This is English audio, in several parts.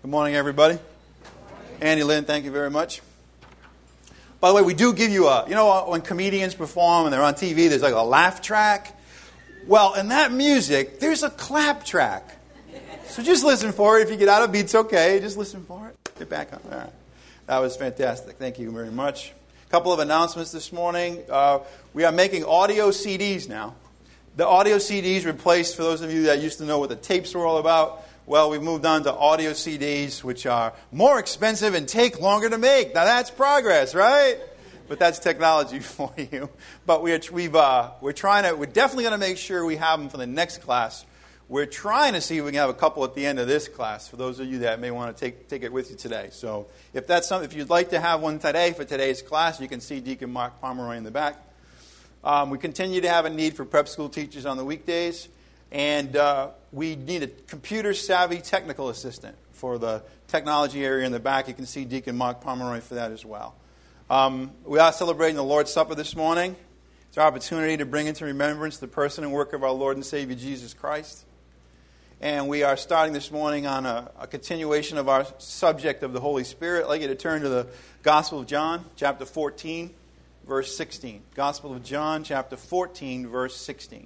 Good morning, everybody. Andy Lynn, thank you very much. By the way, we do give you when comedians perform and they're on TV, there's like a laugh track. Well, in that music, there's a clap track. So just listen for it. If you get out of beats, okay. Just listen for it. Get back on. All right. That was fantastic. Thank you very much. A couple of announcements this morning. We are making audio CDs now. The audio CDs replaced, for those of you that used to know what the tapes were all about, well, we've moved on to audio CDs, which are more expensive and take longer to make. Now, that's progress, right? But that's technology for you. But we're definitely going to make sure we have them for the next class. We're trying to see if we can have a couple at the end of this class, for those of you that may want to take it with you today. So if that's something, if you'd like to have one today for today's class, you can see Deacon Mark Pomeroy in the back. We continue to have a need for prep school teachers on the weekdays. And we need a computer-savvy technical assistant for the technology area in the back. You can see Deacon Mark Pomeroy for that as well. We are celebrating the Lord's Supper this morning. It's our opportunity to bring into remembrance the person and work of our Lord and Savior Jesus Christ. And we are starting this morning on a continuation of our subject of the Holy Spirit. I'd like you to turn to the Gospel of John, chapter 14, verse 16. Gospel of John, chapter 14, verse 16.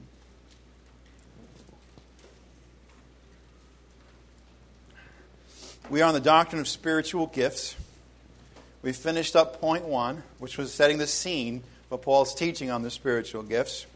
We are on the doctrine of spiritual gifts. We finished up point 1, which was setting the scene for Paul's teaching on the spiritual gifts.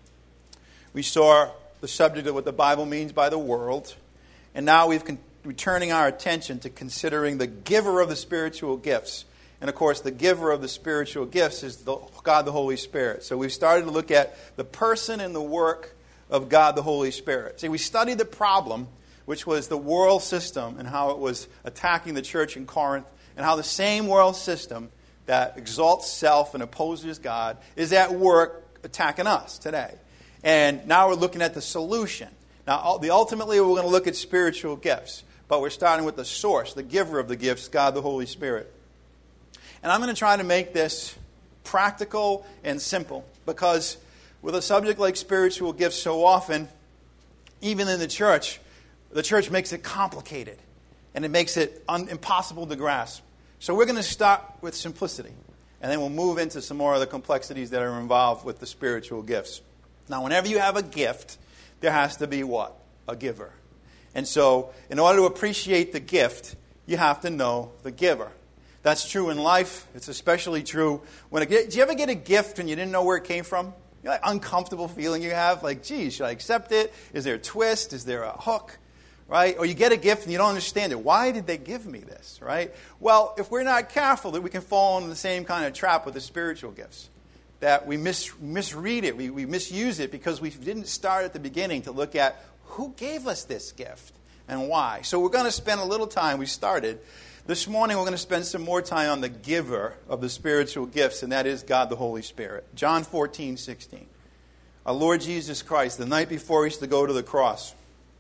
We saw the subject of what the Bible means by the world. And now we're turning our attention to considering the giver of the spiritual gifts. And of course, the giver of the spiritual gifts is God the Holy Spirit. So we've started to look at the person and the work of God the Holy Spirit. See, we studied the problem, which was the world system and how it was attacking the church in Corinth, and how the same world system that exalts self and opposes God is at work attacking us today. And now we're looking at the solution. Now, ultimately, we're going to look at spiritual gifts, but we're starting with the source, the giver of the gifts, God the Holy Spirit. And I'm going to try to make this practical and simple, because with a subject like spiritual gifts, so often, even in the church makes it complicated, and it makes it impossible to grasp. So we're going to start with simplicity, and then we'll move into some more of the complexities that are involved with the spiritual gifts. Now, whenever you have a gift, there has to be what? A giver. And so, in order to appreciate the gift, you have to know the giver. That's true in life. It's especially true when do you ever get a gift and you didn't know where it came from? You know, that uncomfortable feeling you have, like, geez, should I accept it? Is there a twist? Is there a hook? Right? Or you get a gift and you don't understand it. Why did they give me this? Right? Well, if we're not careful, that we can fall into the same kind of trap with the spiritual gifts. That we misread it, we misuse it because we didn't start at the beginning to look at who gave us this gift and why. So we're going to spend a little time, we started. This morning we're going to spend some more time on the giver of the spiritual gifts, and that is God the Holy Spirit. John 14, 16. Our Lord Jesus Christ, the night before He used to go to the cross.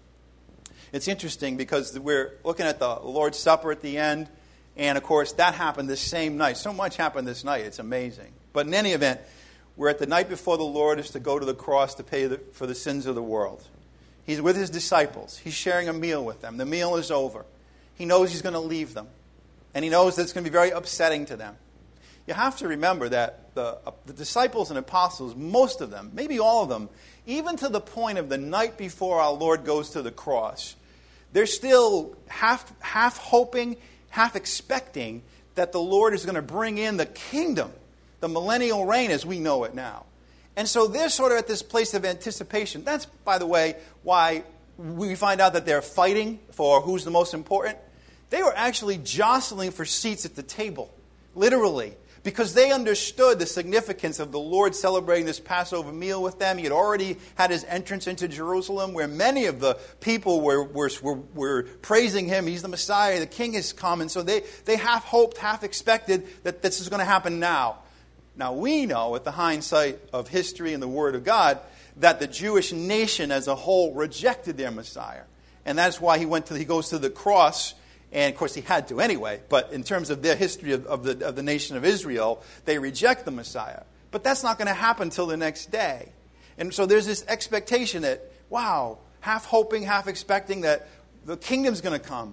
It's interesting because we're looking at the Lord's Supper at the end, and of course that happened this same night. So much happened this night, it's amazing. But in any event, we're at the night before the Lord is to go to the cross to pay for the sins of the world. He's with His disciples. He's sharing a meal with them. The meal is over. He knows He's going to leave them, and He knows that it's going to be very upsetting to them. You have to remember that the disciples and apostles, most of them, maybe all of them, even to the point of the night before our Lord goes to the cross, they're still half hoping, half expecting that the Lord is going to bring in the kingdom, the millennial reign as we know it now. And so they're sort of at this place of anticipation. That's, by the way, why we find out that they're fighting for who's the most important. They were actually jostling for seats at the table, literally, because they understood the significance of the Lord celebrating this Passover meal with them. He had already had His entrance into Jerusalem, where many of the people were praising Him. He's the Messiah, the King has come. And so they half hoped, half expected that this is going to happen now. Now we know, with the hindsight of history and the Word of God, that the Jewish nation as a whole rejected their Messiah. And that's why He goes to the cross. And, of course, He had to anyway. But in terms of their history of the nation of Israel, they reject the Messiah. But that's not going to happen until the next day. And so there's this expectation that, wow, half hoping, half expecting that the kingdom's going to come,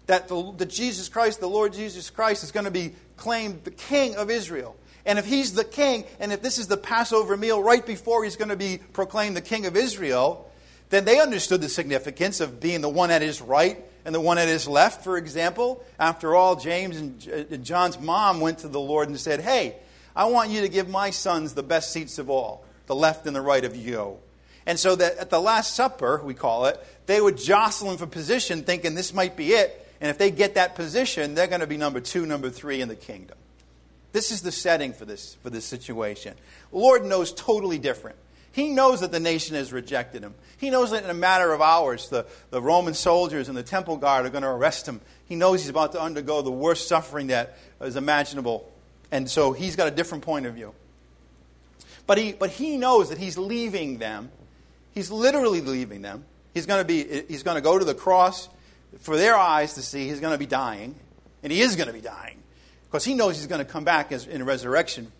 that the Jesus Christ, the Lord Jesus Christ, is going to be claimed the King of Israel. And if he's the king, and if this is the Passover meal right before he's going to be proclaimed the King of Israel, then they understood the significance of being the one at his right and the one at his left, for example. After all, James and John's mom went to the Lord and said, hey, I want you to give my sons the best seats of all, the left and the right of you. And so that at the Last Supper, we call it, they would jostle him for position, thinking this might be it. And if they get that position, they're going to be number 2, number 3 in the kingdom. This is the setting for this situation. The Lord knows totally different. He knows that the nation has rejected him. He knows that in a matter of hours, the Roman soldiers and the temple guard are going to arrest him. He knows he's about to undergo the worst suffering that is imaginable. And so he's got a different point of view. But he knows that he's leaving them. He's literally leaving them. He's going to go to the cross for their eyes to see. He's going to be dying. And he is going to be dying. Because he knows he's going to come back in resurrection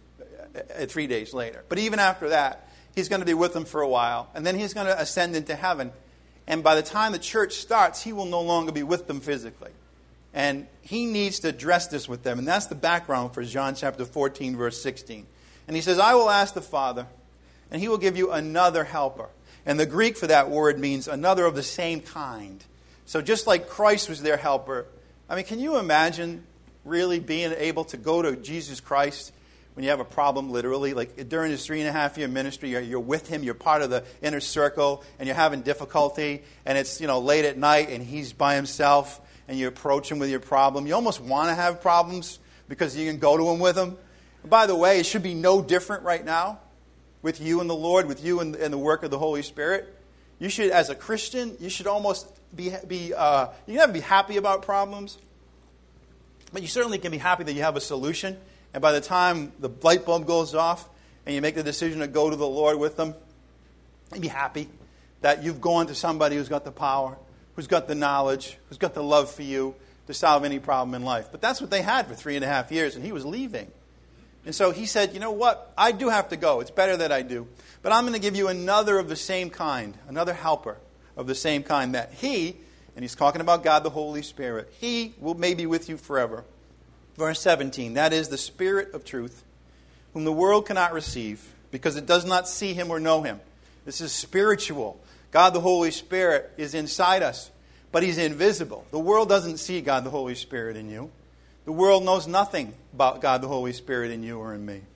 3 days later. But even after that, he's going to be with them for a while. And then he's going to ascend into heaven. And by the time the church starts, he will no longer be with them physically. And he needs to address this with them. And that's the background for John chapter 14, verse 16. And he says, I will ask the Father, and he will give you another helper. And the Greek for that word means another of the same kind. So just like Christ was their helper, I mean, can you imagine really being able to go to Jesus Christ when you have a problem, literally? Like during his 3.5-year ministry, you're with him, you're part of the inner circle, and you're having difficulty, and it's late at night, and he's by himself, and you approach him with your problem. You almost want to have problems because you can go to him with him. And by the way, it should be no different right now with you and the Lord, with you and the work of the Holy Spirit. You should, as a Christian, you should almost you can never be happy about problems, but you certainly can be happy that you have a solution. And by the time the light bulb goes off and you make the decision to go to the Lord with them, you'd be happy that you've gone to somebody who's got the power, who's got the knowledge, who's got the love for you to solve any problem in life. But that's what they had for 3.5 years, and he was leaving. And so he said, you know what? I do have to go. It's better that I do. But I'm going to give you another of the same kind, another helper of the same kind, that he, and he's talking about God the Holy Spirit, he may be with you forever. Verse 17, that is the Spirit of truth, whom the world cannot receive, because it does not see him or know him. This is spiritual. God the Holy Spirit is inside us, but he's invisible. The world doesn't see God the Holy Spirit in you. The world knows nothing about God the Holy Spirit in you or in me.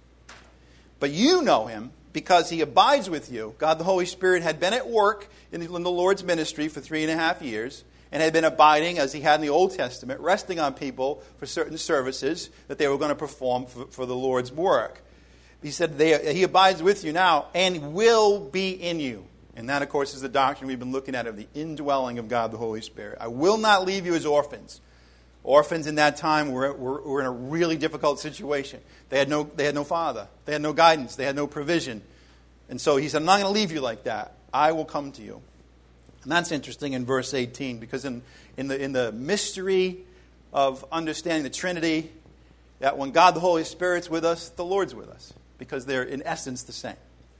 But you know him because he abides with you. God the Holy Spirit had been at work in the Lord's ministry for 3.5 years and had been abiding, as he had in the Old Testament, resting on people for certain services that they were going to perform for the Lord's work. He said, he abides with you now and will be in you. And that, of course, is the doctrine we've been looking at of the indwelling of God the Holy Spirit. I will not leave you as orphans. Orphans in that time were in a really difficult situation. They had no father. They had no guidance. They had no provision. And so he said, I'm not going to leave you like that. I will come to you. And that's interesting in verse 18, because in the mystery of understanding the Trinity, that when God the Holy Spirit's with us, the Lord's with us, because they're in essence the same.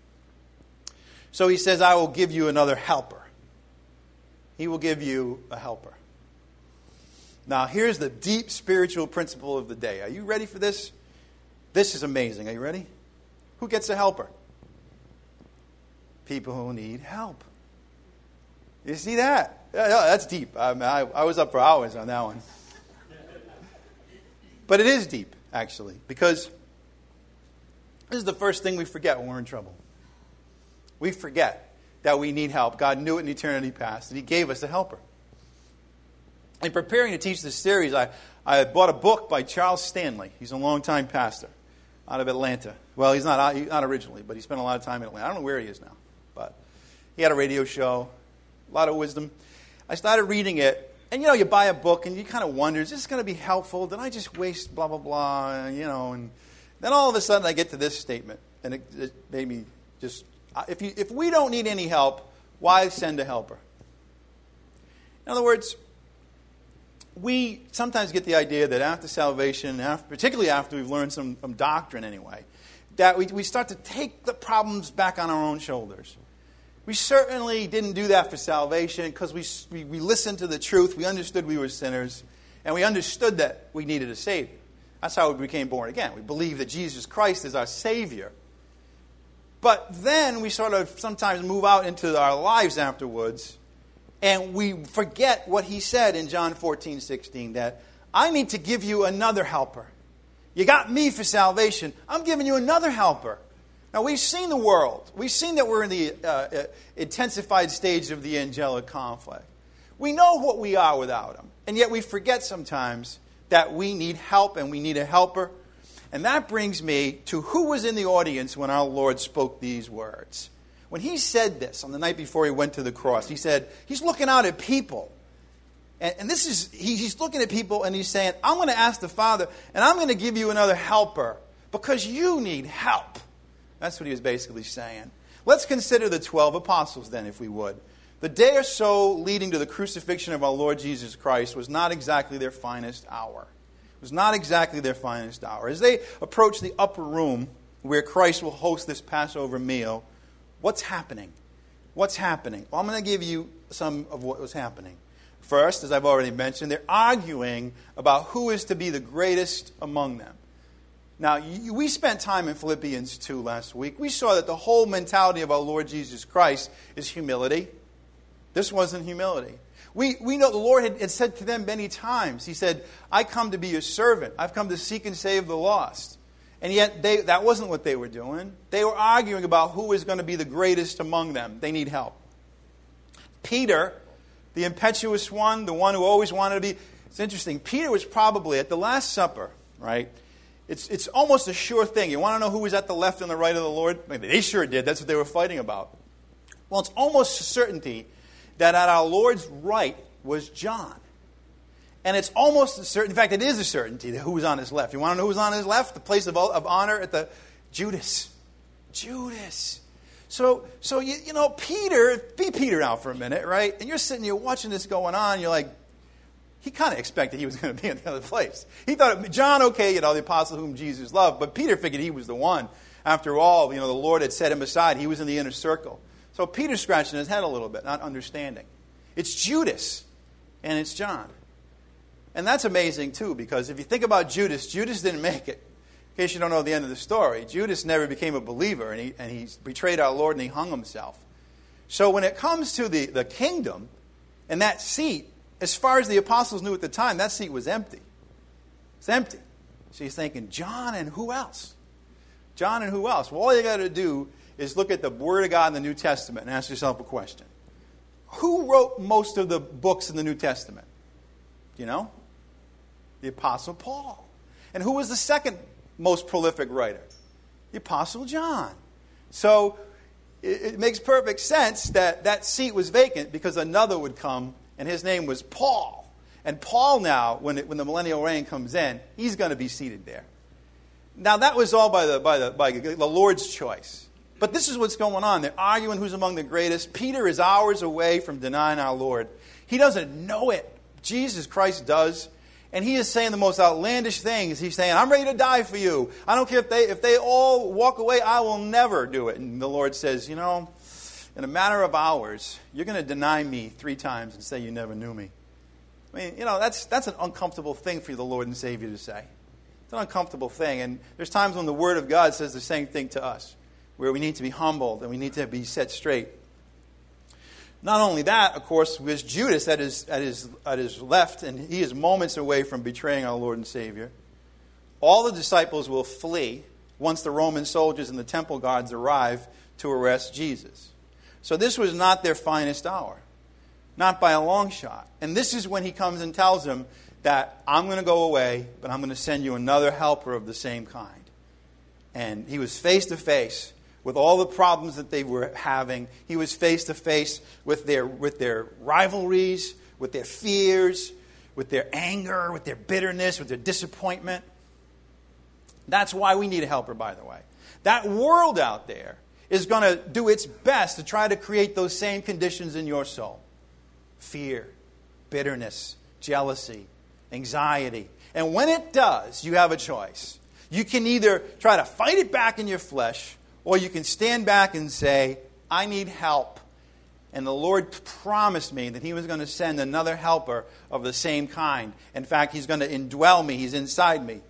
So he says, I will give you another helper. He will give you a helper. Now, here's the deep spiritual principle of the day. Are you ready for this? This is amazing. Are you ready? Who gets a helper? People who need help. You see that? Yeah, that's deep. I was up for hours on that one. But it is deep, actually, because this is the first thing we forget when we're in trouble. We forget that we need help. God knew it in eternity past, and he gave us a helper. In preparing to teach this series, I bought a book by Charles Stanley. He's a longtime pastor out of Atlanta. Well, he's not originally, but he spent a lot of time in Atlanta. I don't know where he is now, but he had a radio show, a lot of wisdom. I started reading it, and you buy a book, and you kind of wonder, is this going to be helpful? Did I just waste blah, blah, blah, and then all of a sudden I get to this statement, and it made me just, if we don't need any help, why send a helper? In other words, we sometimes get the idea that after salvation, particularly after we've learned some doctrine anyway, that we start to take the problems back on our own shoulders. We certainly didn't do that for salvation because we listened to the truth. We understood we were sinners. And we understood that we needed a Savior. That's how we became born again. We believe that Jesus Christ is our Savior. But then we sort of sometimes move out into our lives afterwards, and we forget what he said in John 14:16, that I need to give you another helper. You got me for salvation. I'm giving you another helper. Now, we've seen the world. We've seen that we're in the intensified stage of the angelic conflict. We know what we are without him. And yet we forget sometimes that we need help and we need a helper. And that brings me to who was in the audience when our Lord spoke these words. When he said this on the night before he went to the cross, he said, he's looking out at people. And this is, he's looking at people and he's saying, I'm going to ask the Father and I'm going to give you another helper because you need help. That's what he was basically saying. Let's consider the 12 apostles then, if we would. The day or so leading to the crucifixion of our Lord Jesus Christ was not exactly their finest hour. It was not exactly their finest hour. As they approached the upper room where Christ will host this Passover meal, what's happening? What's happening? Well, I'm going to give you some of what was happening. First, as I've already mentioned, they're arguing about who is to be the greatest among them. Now, we spent time in Philippians 2 last week. We saw that the whole mentality of our Lord Jesus Christ is humility. This wasn't humility. We know the Lord had said to them many times, he said, I come to be your servant. I've come to seek and save the lost. And yet, that wasn't what they were doing. They were arguing about who is going to be the greatest among them. They need help. Peter, the impetuous one, the one who always wanted to be... It's interesting. Peter was probably at the Last Supper, right? It's almost a sure thing. You want to know who was at the left and the right of the Lord? I mean, they sure did. That's what they were fighting about. Well, it's almost a certainty that at our Lord's right was John. And it's almost a certainty, in fact, it is a certainty that who was on his left. You want to know who was on his left? The place of honor at the Judas. Judas. So you know, Peter, be Peter now for a minute, right? And you're sitting here watching this going on, you're like, he kind of expected he was going to be in the other place. He thought, John, okay, you know, the apostle whom Jesus loved, but Peter figured he was the one. After all, you know, the Lord had set him aside. He was in the inner circle. So Peter's scratching his head a little bit, not understanding. It's Judas, and it's John. And that's amazing, too, because if you think about Judas, Judas didn't make it. In case you don't know the end of the story, Judas never became a believer, and he betrayed our Lord, and he hung himself. So when it comes to the kingdom and that seat, as far as the apostles knew at the time, that seat was empty. It's empty. So he's thinking, John and who else? John and who else? Well, all you got to do is look at the Word of God in the New Testament and ask yourself a question. Who wrote most of the books in the New Testament? You know? The Apostle Paul. And who was the second most prolific writer? The Apostle John. So it makes perfect sense that that seat was vacant because another would come, and his name was Paul. And Paul now, when the millennial reign comes in, he's going to be seated there. Now that was all by the Lord's choice. But this is what's going on. They're arguing who's among the greatest. Peter is hours away from denying our Lord. He doesn't know it. Jesus Christ does. And he is saying the most outlandish things. He's saying, I'm ready to die for you. I don't care if they all walk away, I will never do it. And the Lord says, you know, in a matter of hours, you're going to deny me 3 times and say you never knew me. I mean, you know, that's an uncomfortable thing for the Lord and Savior to say. It's an uncomfortable thing. And there's times when the Word of God says the same thing to us, where we need to be humbled and we need to be set straight. Not only that, of course, was Judas at his left, and he is moments away from betraying our Lord and Savior. All the disciples will flee once the Roman soldiers and the temple guards arrive to arrest Jesus. So this was not their finest hour, not by a long shot. And this is when he comes and tells them that I'm going to go away, but I'm going to send you another helper of the same kind. And he was face to face with all the problems that they were having. He was face to face with their rivalries, with their fears, with their anger, with their bitterness, with their disappointment. That's why we need a helper, by the way. That world out there is going to do its best to try to create those same conditions in your soul. Fear, bitterness, jealousy, anxiety. And when it does, you have a choice. You can either try to fight it back in your flesh, or you can stand back and say, I need help. And the Lord promised me that He was going to send another helper of the same kind. In fact, He's going to indwell me. He's inside me.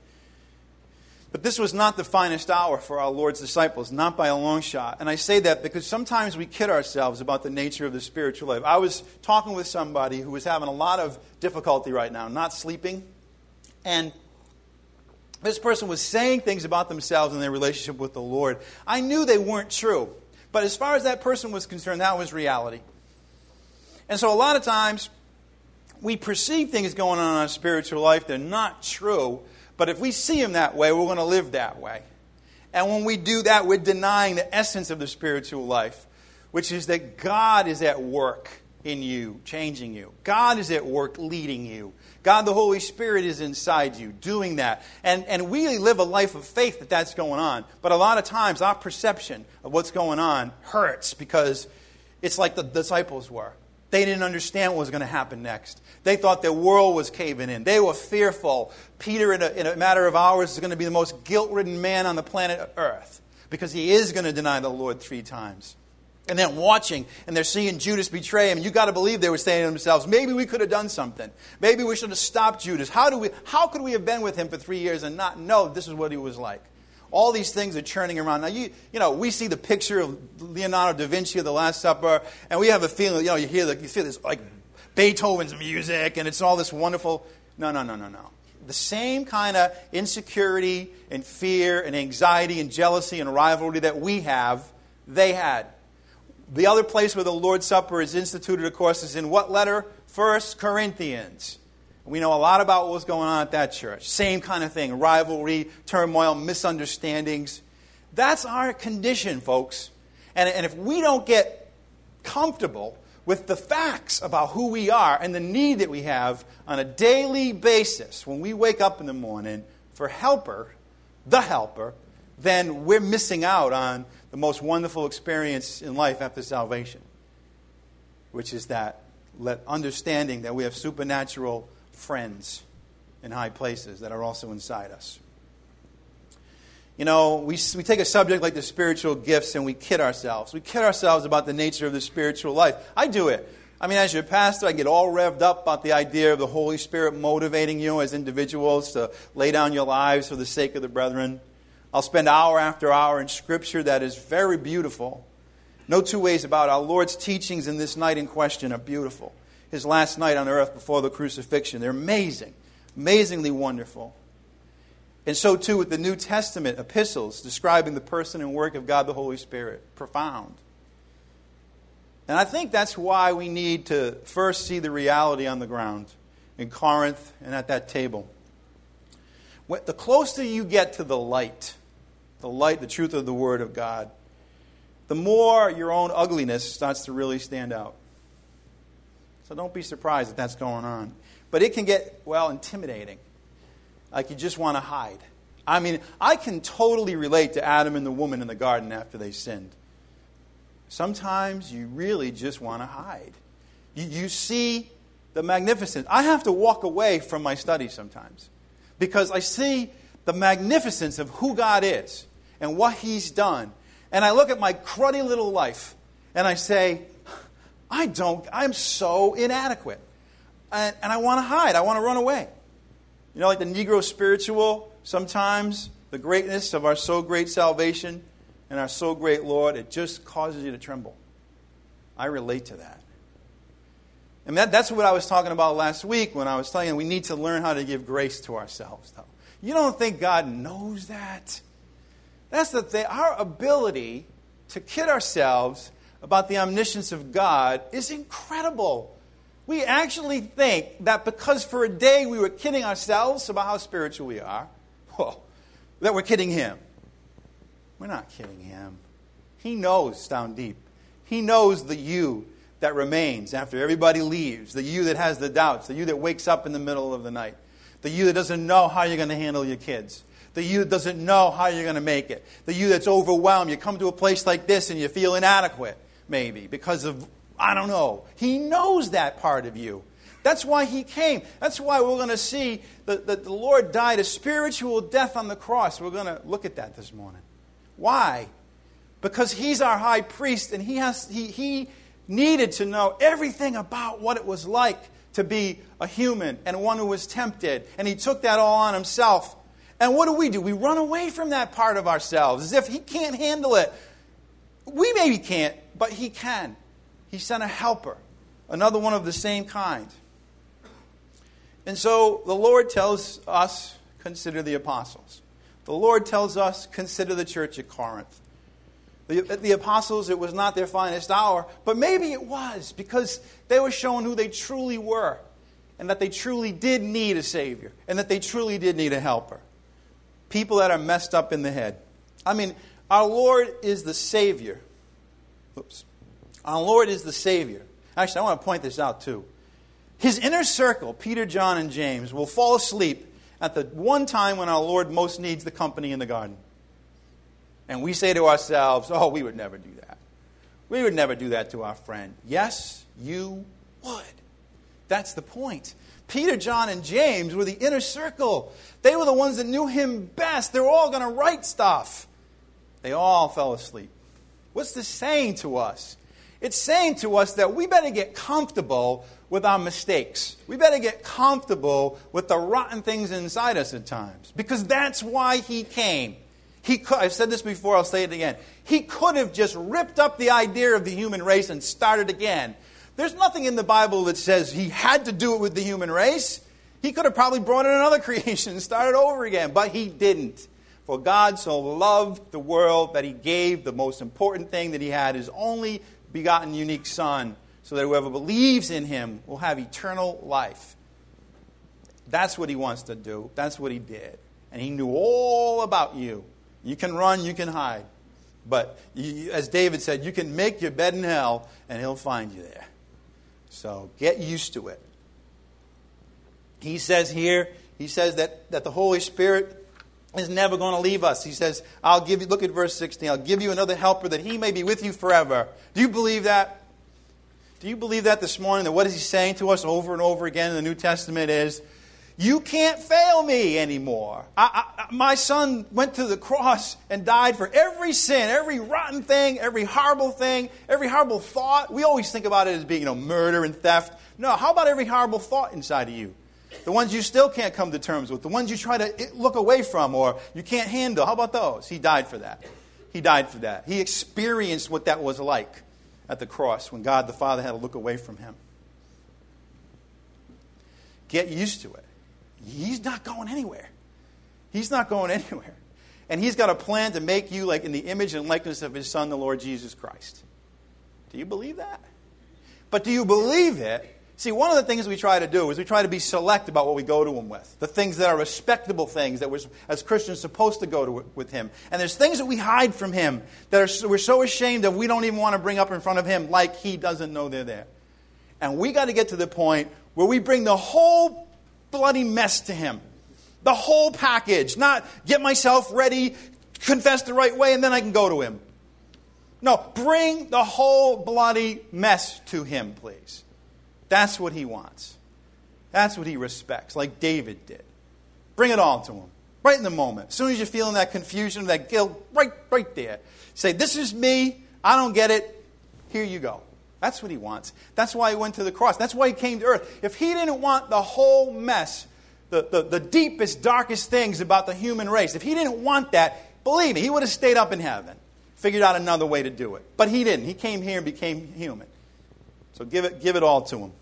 But this was not the finest hour for our Lord's disciples, not by a long shot. And I say that because sometimes we kid ourselves about the nature of the spiritual life. I was talking with somebody who was having a lot of difficulty right now, not sleeping. And this person was saying things about themselves and their relationship with the Lord. I knew they weren't true. But as far as that person was concerned, that was reality. And so a lot of times, we perceive things going on in our spiritual life. They're not true. But if we see them that way, we're going to live that way. And when we do that, we're denying the essence of the spiritual life, which is that God is at work in you, changing you. God is at work leading you. God, the Holy Spirit, is inside you, doing that. And we live a life of faith that that's going on. But a lot of times, our perception of what's going on hurts because it's like the disciples were. They didn't understand what was going to happen next. They thought their world was caving in. They were fearful. Peter, in a matter of hours, is going to be the most guilt-ridden man on the planet Earth because he is going to deny the Lord 3 times. And then watching, and they're seeing Judas betray him. And you've got to believe they were saying to themselves, maybe we could have done something. Maybe we should have stopped Judas. How could we have been with him for 3 years and not know this is what he was like? All these things are churning around. Now, you know, we see the picture of Leonardo da Vinci of the Last Supper, and we have a feeling, you feel this like Beethoven's music, and it's all this wonderful. No. The same kind of insecurity and fear and anxiety and jealousy and rivalry that we have, they had. The other place where the Lord's Supper is instituted, of course, is in what letter? 1 Corinthians. We know a lot about what was going on at that church. Same kind of thing. Rivalry, turmoil, misunderstandings. That's our condition, folks. And if we don't get comfortable with the facts about who we are and the need that we have on a daily basis when we wake up in the morning for the helper, then we're missing out on the most wonderful experience in life after salvation, which is that understanding that we have supernatural friends in high places that are also inside us. You know, we take a subject like the spiritual gifts and we kid ourselves. We kid ourselves about the nature of the spiritual life. I do it. I mean, as your pastor, I get all revved up about the idea of the Holy Spirit motivating you as individuals to lay down your lives for the sake of the brethren. I'll spend hour after hour in Scripture that is very beautiful. No two ways about it. Our Lord's teachings in this night in question are beautiful. His last night on earth before the crucifixion. They're amazing. Amazingly wonderful. And so too with the New Testament epistles describing the person and work of God the Holy Spirit. Profound. And I think that's why we need to first see the reality on the ground in Corinth and at that table. The closer you get to the light, the truth of the Word of God, the more your own ugliness starts to really stand out. So don't be surprised that that's going on. But it can get, intimidating. Like you just want to hide. I mean, I can totally relate to Adam and the woman in the garden after they sinned. Sometimes you really just want to hide. You see the magnificence. I have to walk away from my studies sometimes because I see the magnificence of who God is and what He's done. And I look at my cruddy little life and I say, I'm so inadequate. And I want to hide. I want to run away. You know, like the Negro spiritual, sometimes the greatness of our so great salvation and our so great Lord, it just causes you to tremble. I relate to that. And that's what I was talking about last week when I was telling you we need to learn how to give grace to ourselves, though. You don't think God knows that? That's the thing. Our ability to kid ourselves about the omniscience of God is incredible. We actually think that because for a day we were kidding ourselves about how spiritual we are, that we're kidding Him. We're not kidding Him. He knows down deep. He knows the you that remains after everybody leaves, the you that has the doubts, the you that wakes up in the middle of the night, the you that doesn't know how you're going to handle your kids, the you that doesn't know how you're going to make it, the you that's overwhelmed. You come to a place like this and you feel inadequate, maybe, because of, I don't know. He knows that part of you. That's why He came. That's why we're going to see that the Lord died a spiritual death on the cross. We're going to look at that this morning. Why? Because He's our high priest and He needed to know everything about what it was like to be a human and one who was tempted. And He took that all on Himself. And what do? We run away from that part of ourselves as if He can't handle it. We maybe can't, but He can. He sent a helper, another one of the same kind. And so the Lord tells us, consider the apostles. The Lord tells us, consider the church at Corinth. The apostles, it was not their finest hour, but maybe it was, because they were showing who they truly were, and that they truly did need a Savior, and that they truly did need a helper. People that are messed up in the head. I mean, our Lord is the Savior. Oops. Our Lord is the Savior. Actually, I want to point this out too. His inner circle, Peter, John, and James, will fall asleep at the one time when our Lord most needs the company in the garden. And we say to ourselves, oh, we would never do that. We would never do that to our friend. Yes, you would. That's the point. Peter, John, and James were the inner circle. They were the ones that knew Him best. They were all going to write stuff. They all fell asleep. What's this saying to us? It's saying to us that we better get comfortable with our mistakes. We better get comfortable with the rotten things inside us at times. Because that's why He came. I've said this before, I'll say it again. He could have just ripped up the idea of the human race and started again. There's nothing in the Bible that says He had to do it with the human race. He could have probably brought in another creation and started over again, but He didn't. For God so loved the world that He gave the most important thing that He had, His only begotten unique Son, so that whoever believes in Him will have eternal life. That's what He wants to do. That's what He did. And He knew all about you. You can run, you can hide. But as David said, you can make your bed in hell and He'll find you there. So get used to it. He says here, that the Holy Spirit is never going to leave us. He says, I'll give you, look at verse 16, I'll give you another helper that He may be with you forever. Do you believe that? Do you believe that this morning? That what is He saying to us over and over again in the New Testament is, you can't fail me anymore. My Son went to the cross and died for every sin, every rotten thing, every horrible thought. We always think about it as being, murder and theft. No, how about every horrible thought inside of you? The ones you still can't come to terms with, the ones you try to look away from or you can't handle. How about those? He died for that. He died for that. He experienced what that was like at the cross when God the Father had to look away from Him. Get used to it. He's not going anywhere. He's not going anywhere. And He's got a plan to make you like in the image and likeness of His Son, the Lord Jesus Christ. Do you believe that? But do you believe it? See, one of the things we try to do is we try to be select about what we go to Him with. The things that are respectable things that we're, as Christians, supposed to go to with Him. And there's things that we hide from Him that we're so ashamed of we don't even want to bring up in front of Him like He doesn't know they're there. And we got to get to the point where we bring the whole bloody mess to Him. The whole package. Not get myself ready, confess the right way, and then I can go to Him. No, bring the whole bloody mess to Him, please. That's what He wants. That's what He respects, like David did. Bring it all to Him. Right in the moment. As soon as you're feeling that confusion, that guilt, right there. Say, this is me. I don't get it. Here you go. That's what He wants. That's why He went to the cross. That's why He came to earth. If He didn't want the whole mess, the deepest, darkest things about the human race, if He didn't want that, believe me, He would have stayed up in heaven, figured out another way to do it. But He didn't. He came here and became human. So give it all to Him.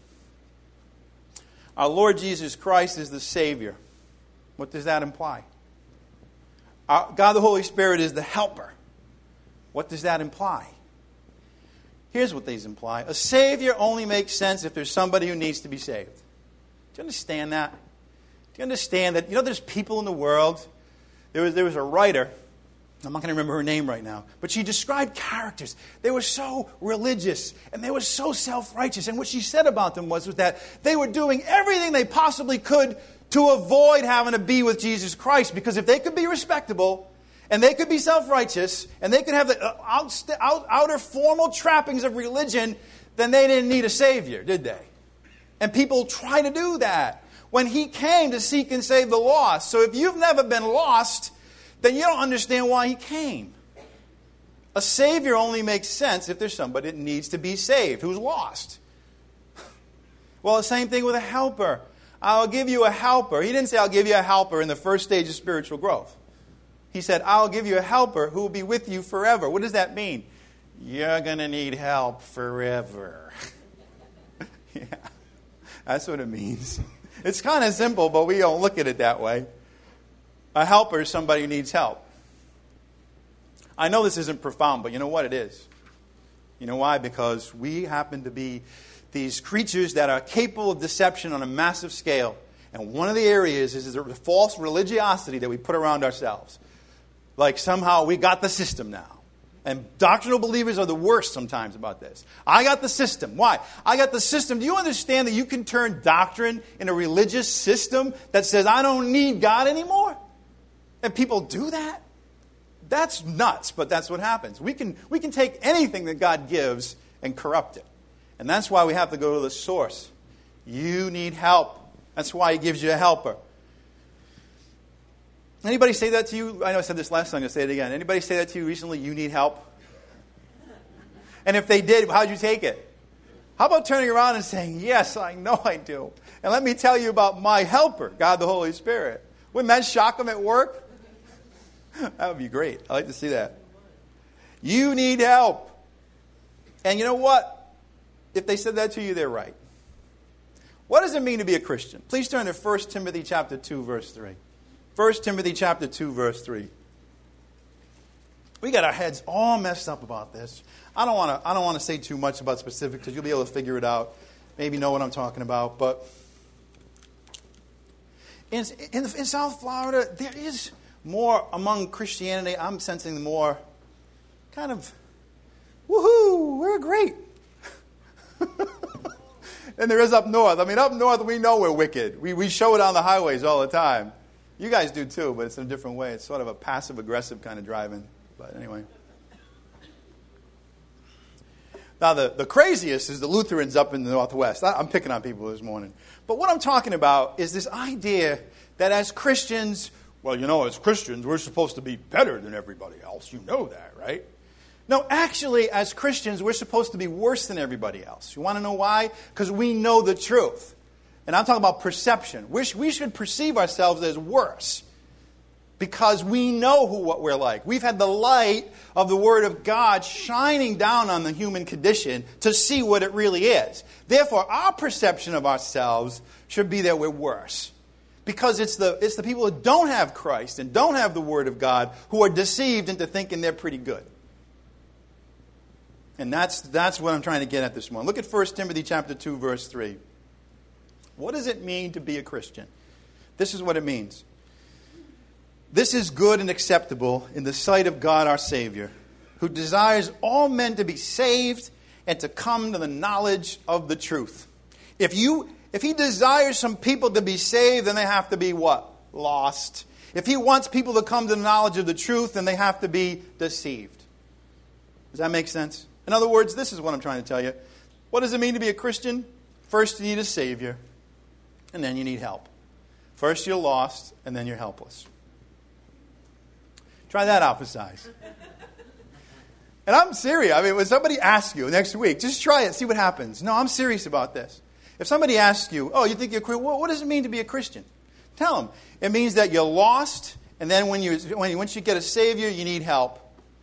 Our Lord Jesus Christ is the Savior. What does that imply? God the Holy Spirit is the helper. What does that imply? Here's what these imply. A Savior only makes sense if there's somebody who needs to be saved. Do you understand that? Do you understand that? There's people in the world. There was a writer. I'm not going to remember her name right now. But she described characters. They were so religious. And they were so self-righteous. And what she said about them was that they were doing everything they possibly could to avoid having to be with Jesus Christ. Because if they could be respectable, and they could be self-righteous, and they could have the outer formal trappings of religion, then they didn't need a Savior, did they? And people try to do that when He came to seek and save the lost. So if you've never been lost, then you don't understand why He came. A Savior only makes sense if there's somebody that needs to be saved, who's lost. Well, the same thing with a helper. I'll give you a helper. He didn't say, I'll give you a helper in the first stage of spiritual growth. He said, I'll give you a helper who will be with you forever. What does that mean? You're going to need help forever. Yeah, that's what it means. It's kind of simple, but we don't look at it that way. A helper is somebody who needs help. I know this isn't profound, but you know what? It is. You know why? Because we happen to be these creatures that are capable of deception on a massive scale. And one of the areas is the false religiosity that we put around ourselves. Like somehow we got the system now. And doctrinal believers are the worst sometimes about this. I got the system. Why? I got the system. Do you understand that you can turn doctrine in a religious system that says, I don't need God anymore? And people do that? That's nuts, but that's what happens. We can take anything that God gives and corrupt it. And that's why we have to go to the source. You need help. That's why He gives you a helper. Anybody say that to you? I know I said this last time, I'm going to say it again. Anybody say that to you recently? You need help? And if they did, how'd you take it? How about turning around and saying, yes, I know I do. And let me tell you about my helper, God the Holy Spirit. Wouldn't that shock them at work? That would be great. I'd like to see that. You need help. And you know what? If they said that to you, they're right. What does it mean to be a Christian? Please turn to 1 Timothy chapter 2, verse 3. 1 Timothy chapter 2, verse 3. We got our heads all messed up about this. I don't want to say too much about specifics because you'll be able to figure it out. Maybe know what I'm talking about. But in South Florida, there is more among Christianity. I'm sensing more kind of, woohoo, we're great. And there is up north. I mean, up north we know we're wicked. We show it on the highways all the time. You guys do too, but it's in a different way. It's sort of a passive-aggressive kind of driving. But anyway. Now, the craziest is the Lutherans up in the Northwest. I'm picking on people this morning. But what I'm talking about is this idea that as Christians, well, you know, as Christians, we're supposed to be better than everybody else. You know that, right? No, actually, as Christians, we're supposed to be worse than everybody else. You want to know why? Because we know the truth. And I'm talking about perception. We should perceive ourselves as worse because we know what we're like. We've had the light of the Word of God shining down on the human condition to see what it really is. Therefore, our perception of ourselves should be that we're worse. Because it's the people who don't have Christ and don't have the Word of God who are deceived into thinking they're pretty good. And that's what I'm trying to get at this morning. Look at 1 Timothy chapter 2, verse 3. What does it mean to be a Christian? This is what it means. This is good and acceptable in the sight of God our Savior, who desires all men to be saved and to come to the knowledge of the truth. If He desires some people to be saved, then they have to be what? Lost. If He wants people to come to the knowledge of the truth, then they have to be deceived. Does that make sense? In other words, this is what I'm trying to tell you. What does it mean to be a Christian? First, you need a Savior, and then you need help. First, you're lost, and then you're helpless. Try that out for size. And I'm serious. I mean, when somebody asks you next week, just try it, see what happens. No, I'm serious about this. If somebody asks you, oh, you think you're a Christian? What does it mean to be a Christian? Tell them. It means that you're lost, and then once you get a Savior, you need help.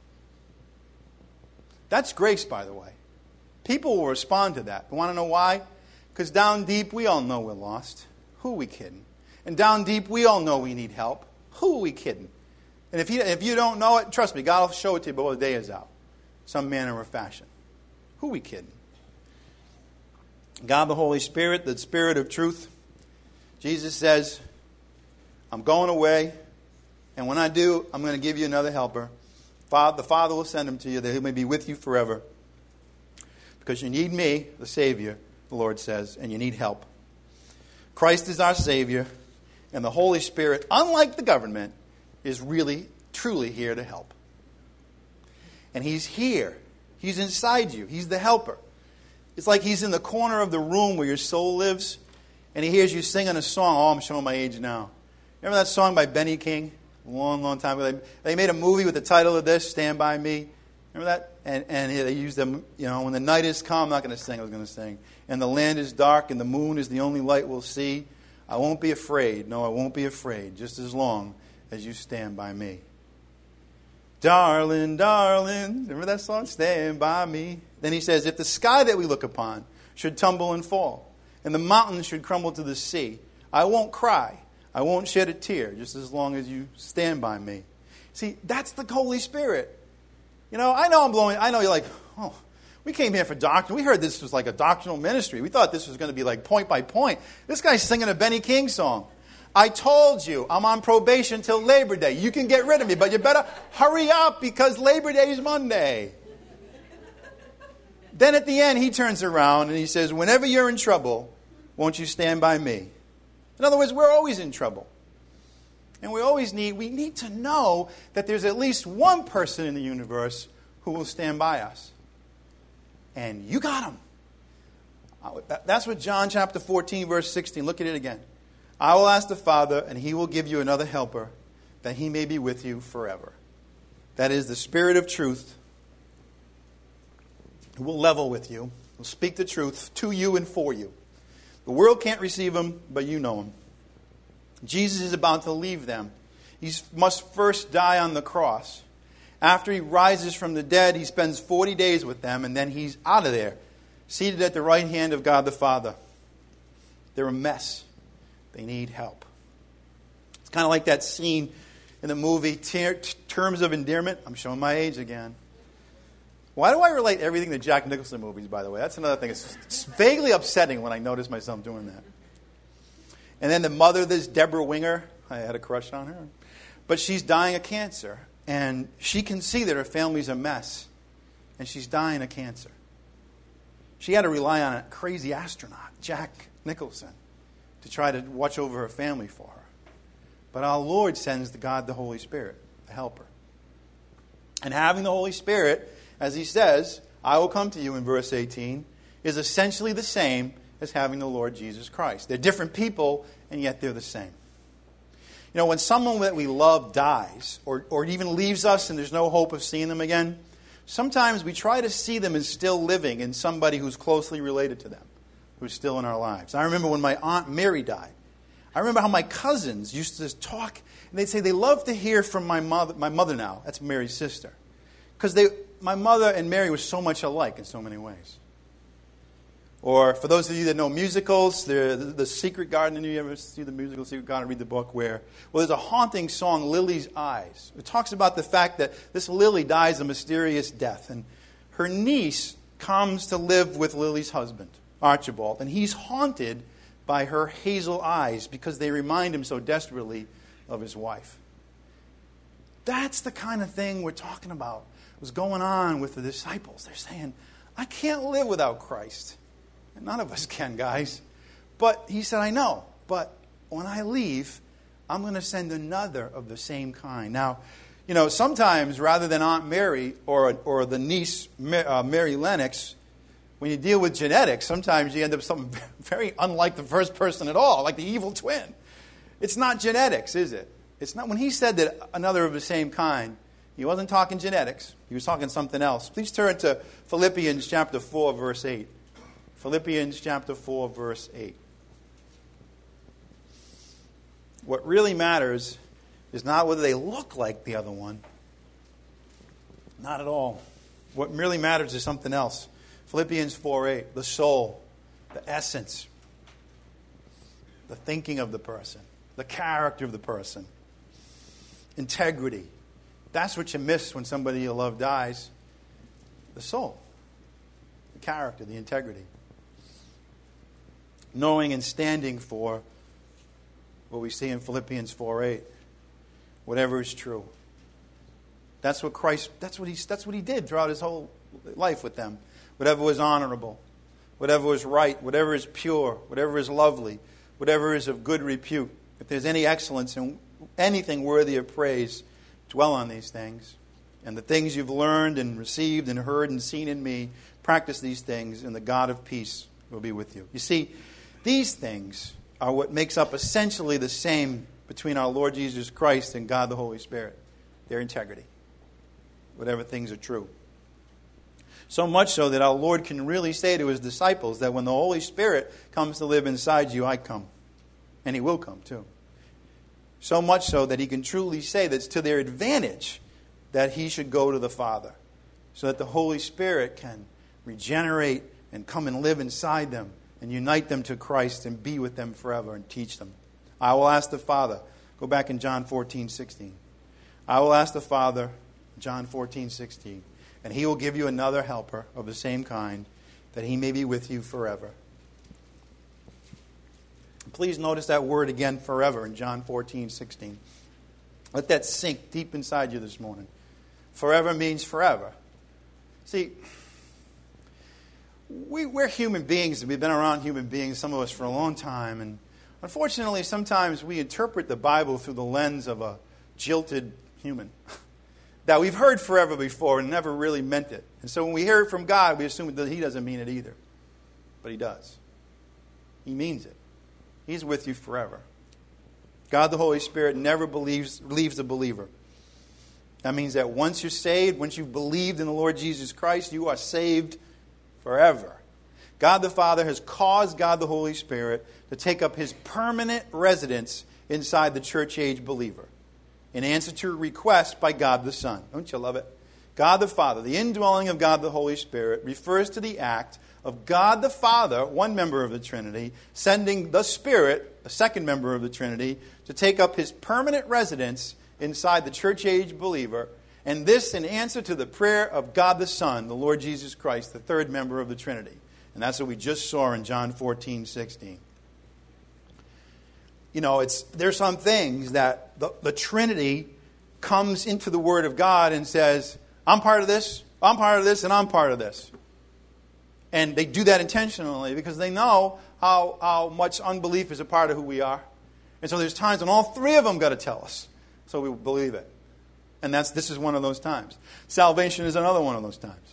That's grace, by the way. People will respond to that. You want to know why? Because down deep, we all know we're lost. Who are we kidding? And down deep, we all know we need help. Who are we kidding? And if you don't know it, trust me, God will show it to you before the day is out. Some manner or fashion. Who are we kidding? God the Holy Spirit, the Spirit of truth. Jesus says, I'm going away, and when I do, I'm going to give you another helper. The Father will send him to you that he may be with you forever. Because you need me, the Savior, the Lord says, and you need help. Christ is our Savior, and the Holy Spirit, unlike the government, is really, truly here to help. And He's here. He's inside you. He's the helper. It's like He's in the corner of the room where your soul lives, and He hears you singing a song. Oh, I'm showing my age now. Remember that song by Benny King? A long, long time ago. They made a movie with the title of this, Stand By Me. Remember that? And they use them, when the night is calm, I'm not going to sing, I was going to sing. And the land is dark and the moon is the only light we'll see. I won't be afraid. No, I won't be afraid, just as long as you stand by me. Darling, darling, remember that song? Stand by me. Then he says, if the sky that we look upon should tumble and fall, and the mountains should crumble to the sea, I won't cry. I won't shed a tear, just as long as you stand by me. See, that's the Holy Spirit. I know you're like, oh, we came here for doctrine. We heard this was like a doctrinal ministry. We thought this was going to be like point by point. This guy's singing a Benny King song. I told you, I'm on probation till Labor Day. You can get rid of me, but you better hurry up because Labor Day is Monday. Then at the end, he turns around and he says, whenever you're in trouble, won't you stand by me? In other words, we're always in trouble. And we need to know that there's at least one person in the universe who will stand by us. And you got him. That's what John chapter 14, verse 16. Look at it again. I will ask the Father, and he will give you another helper, that he may be with you forever. That is the Spirit of truth, who will level with you, will speak the truth to you and for you. The world can't receive him, but you know him. Jesus is about to leave them. He must first die on the cross. After he rises from the dead, he spends 40 days with them, and then he's out of there, seated at the right hand of God the Father. They're a mess. They need help. It's kind of like that scene in the movie Terms of Endearment. I'm showing my age again. Why do I relate everything to Jack Nicholson movies, by the way? That's another thing. It's vaguely upsetting when I notice myself doing that. And then the mother, this Deborah Winger, I had a crush on her. But she's dying of cancer. And she can see that her family's a mess. And she's dying of cancer. She had to rely on a crazy astronaut, Jack Nicholson, to try to watch over her family for her. But our Lord sends God the Holy Spirit, the helper. And having the Holy Spirit, as he says, I will come to you in verse 18, is essentially the same as having the Lord Jesus Christ. They're different people, and yet they're the same. When someone that we love dies, or even leaves us and there's no hope of seeing them again, sometimes we try to see them as still living in somebody who's closely related to them, who's still in our lives. I remember when my Aunt Mary died. I remember how my cousins used to talk, and they'd say they love to hear from my mother now. That's Mary's sister. Because my mother and Mary were so much alike in so many ways. Or for those of you that know musicals, the Secret Garden. Did you ever see the musical Secret Garden? Read the book where, there's a haunting song, Lily's Eyes. It talks about the fact that this Lily dies a mysterious death. And her niece comes to live with Lily's husband, Archibald. And he's haunted by her hazel eyes because they remind him so desperately of his wife. That's the kind of thing we're talking about. Was going on with the disciples. They're saying, I can't live without Christ. And none of us can, guys. But he said, I know. But when I leave, I'm going to send another of the same kind. Now, sometimes rather than Aunt Mary or the niece Mary Lennox, when you deal with genetics, sometimes you end up something very unlike the first person at all, like the evil twin. It's not genetics, is it? It's not. When he said that another of the same kind, he wasn't talking genetics. He was talking something else. Please turn to Philippians chapter 4, verse 8. Philippians chapter 4, verse 8. What really matters is not whether they look like the other one. Not at all. What really matters is something else. Philippians 4:8, the soul, the essence, the thinking of the person, the character of the person, integrity. That's what you miss when somebody you love dies. The soul, the character, the integrity. Knowing and standing for what we see in Philippians 4:8, whatever is true. That's what Christ, that's what he did throughout his whole life with them. Whatever was honorable, whatever was right, whatever is pure, whatever is lovely, whatever is of good repute. If there's any excellence in anything worthy of praise, dwell on these things. And the things you've learned and received and heard and seen in me, practice these things, and the God of peace will be with you. You see, these things are what makes up essentially the same between our Lord Jesus Christ and God the Holy Spirit. Their integrity. Whatever things are true. So much so that our Lord can really say to his disciples that when the Holy Spirit comes to live inside you, I come. And he will come too. So much so that he can truly say that it's to their advantage that he should go to the Father, so that the Holy Spirit can regenerate and come and live inside them and unite them to Christ and be with them forever and teach them. I will ask the Father. Go back in John 14:16. I will ask the Father, John 14:16, and he will give you another helper of the same kind, that he may be with you forever. Please notice that word again, forever, in John 14:16. Let that sink deep inside you this morning. Forever means forever. See, we're human beings, and we've been around human beings, some of us, for a long time. And unfortunately, sometimes we interpret the Bible through the lens of a jilted human. That we've heard forever before and never really meant it. And so when we hear it from God, we assume that he doesn't mean it either. But he does. He means it. He's with you forever. God the Holy Spirit never leaves the believer. That means that once you're saved, once you've believed in the Lord Jesus Christ, you are saved forever. God the Father has caused God the Holy Spirit to take up his permanent residence inside the church-age believer in answer to a request by God the Son. Don't you love it? God the Father, the indwelling of God the Holy Spirit, refers to the act of God the Father, one member of the Trinity, sending the Spirit, a second member of the Trinity, to take up his permanent residence inside the church-age believer, and this in answer to the prayer of God the Son, the Lord Jesus Christ, the third member of the Trinity. And that's what we just saw in John 14:16. You know, there's some things that the Trinity comes into the Word of God and says, I'm part of this, I'm part of this, and I'm part of this. And they do that intentionally because they know how much unbelief is a part of who we are. And so there's times when all three of them got to tell us. So we believe it. And this is one of those times. Salvation is another one of those times.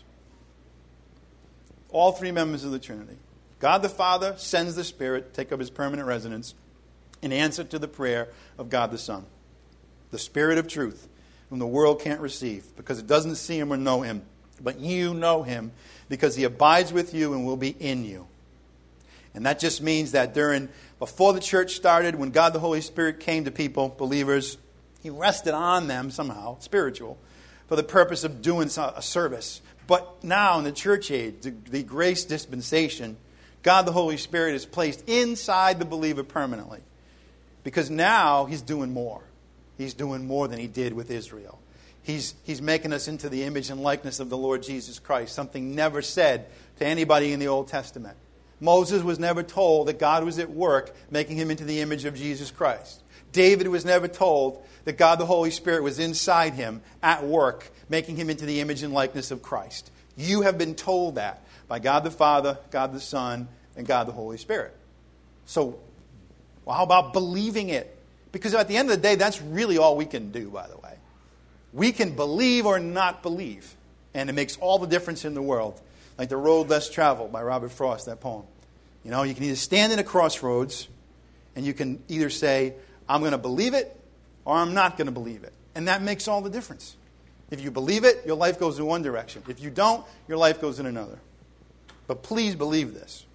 All three members of the Trinity. God the Father sends the Spirit to take up his permanent residence in answer to the prayer of God the Son. The Spirit of truth, whom the world can't receive because it doesn't see him or know him. But you know him because he abides with you and will be in you. And that just means that before the church started, when God the Holy Spirit came to people, believers, he rested on them somehow, spiritual, for the purpose of doing a service. But now in the church age, the grace dispensation, God the Holy Spirit is placed inside the believer permanently. Because now he's doing more. He's doing more than he did with Israel. He's making us into the image and likeness of the Lord Jesus Christ, something never said to anybody in the Old Testament. Moses was never told that God was at work making him into the image of Jesus Christ. David was never told that God the Holy Spirit was inside him at work making him into the image and likeness of Christ. You have been told that by God the Father, God the Son, and God the Holy Spirit. So, how about believing it? Because at the end of the day, that's really all we can do, by the way. We can believe or not believe. And it makes all the difference in the world. Like The Road Less Traveled by Robert Frost, that poem. You know, you can either stand in a crossroads and you can either say, I'm going to believe it or I'm not going to believe it. And that makes all the difference. If you believe it, your life goes in one direction. If you don't, your life goes in another. But please believe this.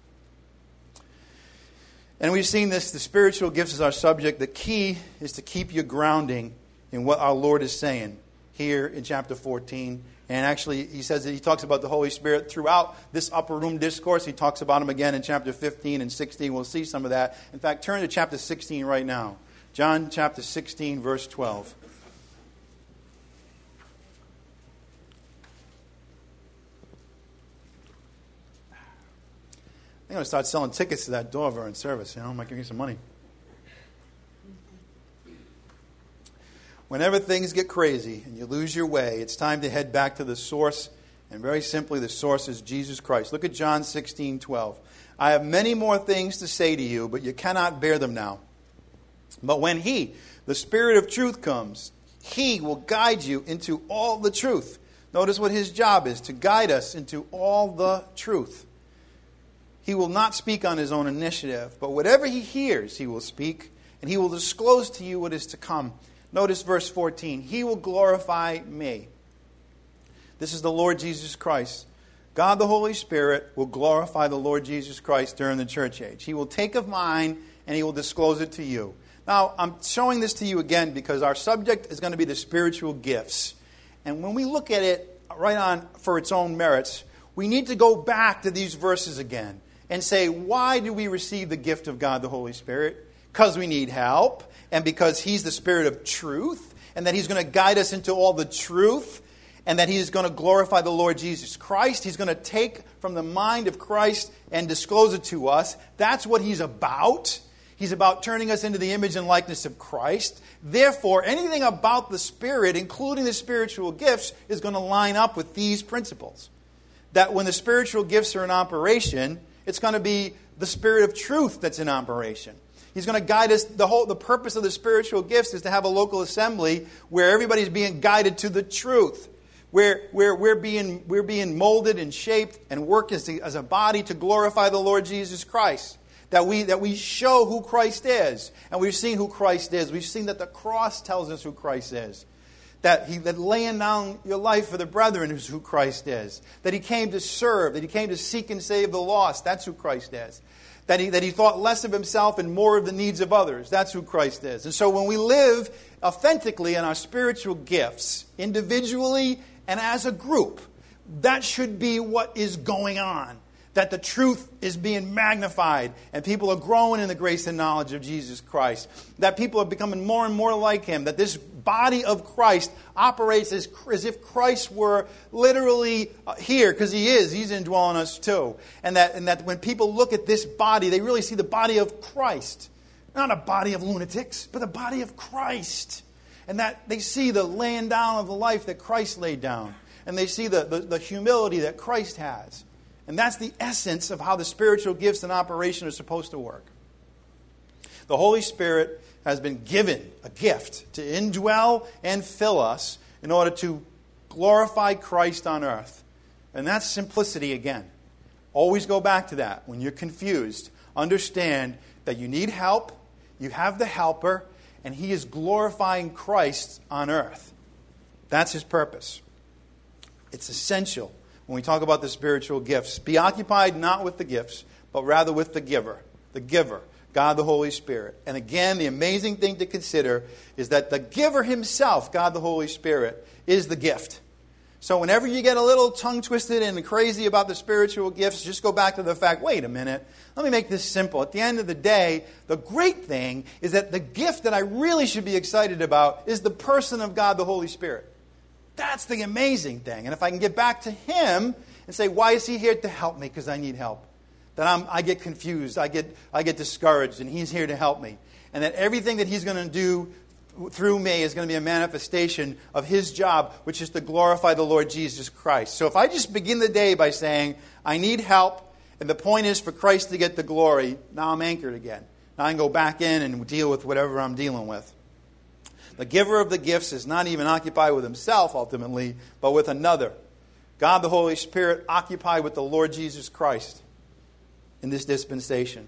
And we've seen this, the spiritual gifts is our subject. The key is to keep your grounding in what our Lord is saying here in chapter 14. And actually, he says that he talks about the Holy Spirit throughout this upper room discourse. He talks about him again in chapter 15 and 16. We'll see some of that. In fact, turn to chapter 16 right now. John chapter 16, verse 12. I'm going to start selling tickets to that Dover in service. You know, I might give you some money. Whenever things get crazy and you lose your way, it's time to head back to the source. And very simply, the source is Jesus Christ. Look at John 16:12. I have many more things to say to you, but you cannot bear them now. But when He, the Spirit of truth, comes, He will guide you into all the truth. Notice what His job is, to guide us into all the truth. He will not speak on His own initiative, but whatever He hears, He will speak, and He will disclose to you what is to come. Notice verse 14. He will glorify me. This is the Lord Jesus Christ God the Holy Spirit will glorify the Lord Jesus Christ during the church age. He will take of mine and He will disclose it to you. Now, I'm showing this to you again because our subject is going to be the spiritual gifts. And when we look at it right on for its own merits, we need to go back to these verses again and say, why do we receive the gift of God the Holy Spirit? Because we need help, and because He's the Spirit of truth, and that He's going to guide us into all the truth, and that He's going to glorify the Lord Jesus Christ. He's going to take from the mind of Christ and disclose it to us. That's what He's about. He's about turning us into the image and likeness of Christ. Therefore, anything about the Spirit, including the spiritual gifts, is going to line up with these principles. That when the spiritual gifts are in operation, it's going to be the Spirit of truth that's in operation. He's going to guide us. The purpose of the spiritual gifts is to have a local assembly where everybody's being guided to the truth. Where we're being molded and shaped and work as a body to glorify the Lord Jesus Christ. That we show who Christ is. And we've seen who Christ is. We've seen that the cross tells us who Christ is. That laying down your life for the brethren is who Christ is. That He came to serve. That He came to seek and save the lost. That's who Christ is. That he thought less of Himself and more of the needs of others. That's who Christ is. And so when we live authentically in our spiritual gifts, individually and as a group, that should be what is going on. That the truth is being magnified and people are growing in the grace and knowledge of Jesus Christ. That people are becoming more and more like Him. That this body of Christ operates as if Christ were literally here, because He is. He's indwelling us too. And that when people look at this body, they really see the body of Christ. Not a body of lunatics, but the body of Christ. And that they see the laying down of the life that Christ laid down. And they see the humility that Christ has. And that's the essence of how the spiritual gifts in operation are supposed to work. The Holy Spirit has been given a gift to indwell and fill us in order to glorify Christ on earth. And that's simplicity again. Always go back to that. When you're confused, understand that you need help, you have the helper, and He is glorifying Christ on earth. That's His purpose. It's essential when we talk about the spiritual gifts. Be occupied not with the gifts, but rather with the giver. The giver, God the Holy Spirit. And again, the amazing thing to consider is that the giver Himself, God the Holy Spirit, is the gift. So whenever you get a little tongue-twisted and crazy about the spiritual gifts, just go back to the fact, wait a minute, let me make this simple. At the end of the day, the great thing is that the gift that I really should be excited about is the person of God the Holy Spirit. That's the amazing thing. And if I can get back to Him and say, why is He here to help me? Because I need help. That I get confused, I get discouraged, and He's here to help me. And that everything that He's going to do through me is going to be a manifestation of His job, which is to glorify the Lord Jesus Christ. So if I just begin the day by saying, I need help, and the point is for Christ to get the glory, now I'm anchored again. Now I can go back in and deal with whatever I'm dealing with. The giver of the gifts is not even occupied with himself ultimately, but with another. God the Holy Spirit occupied with the Lord Jesus Christ in this dispensation.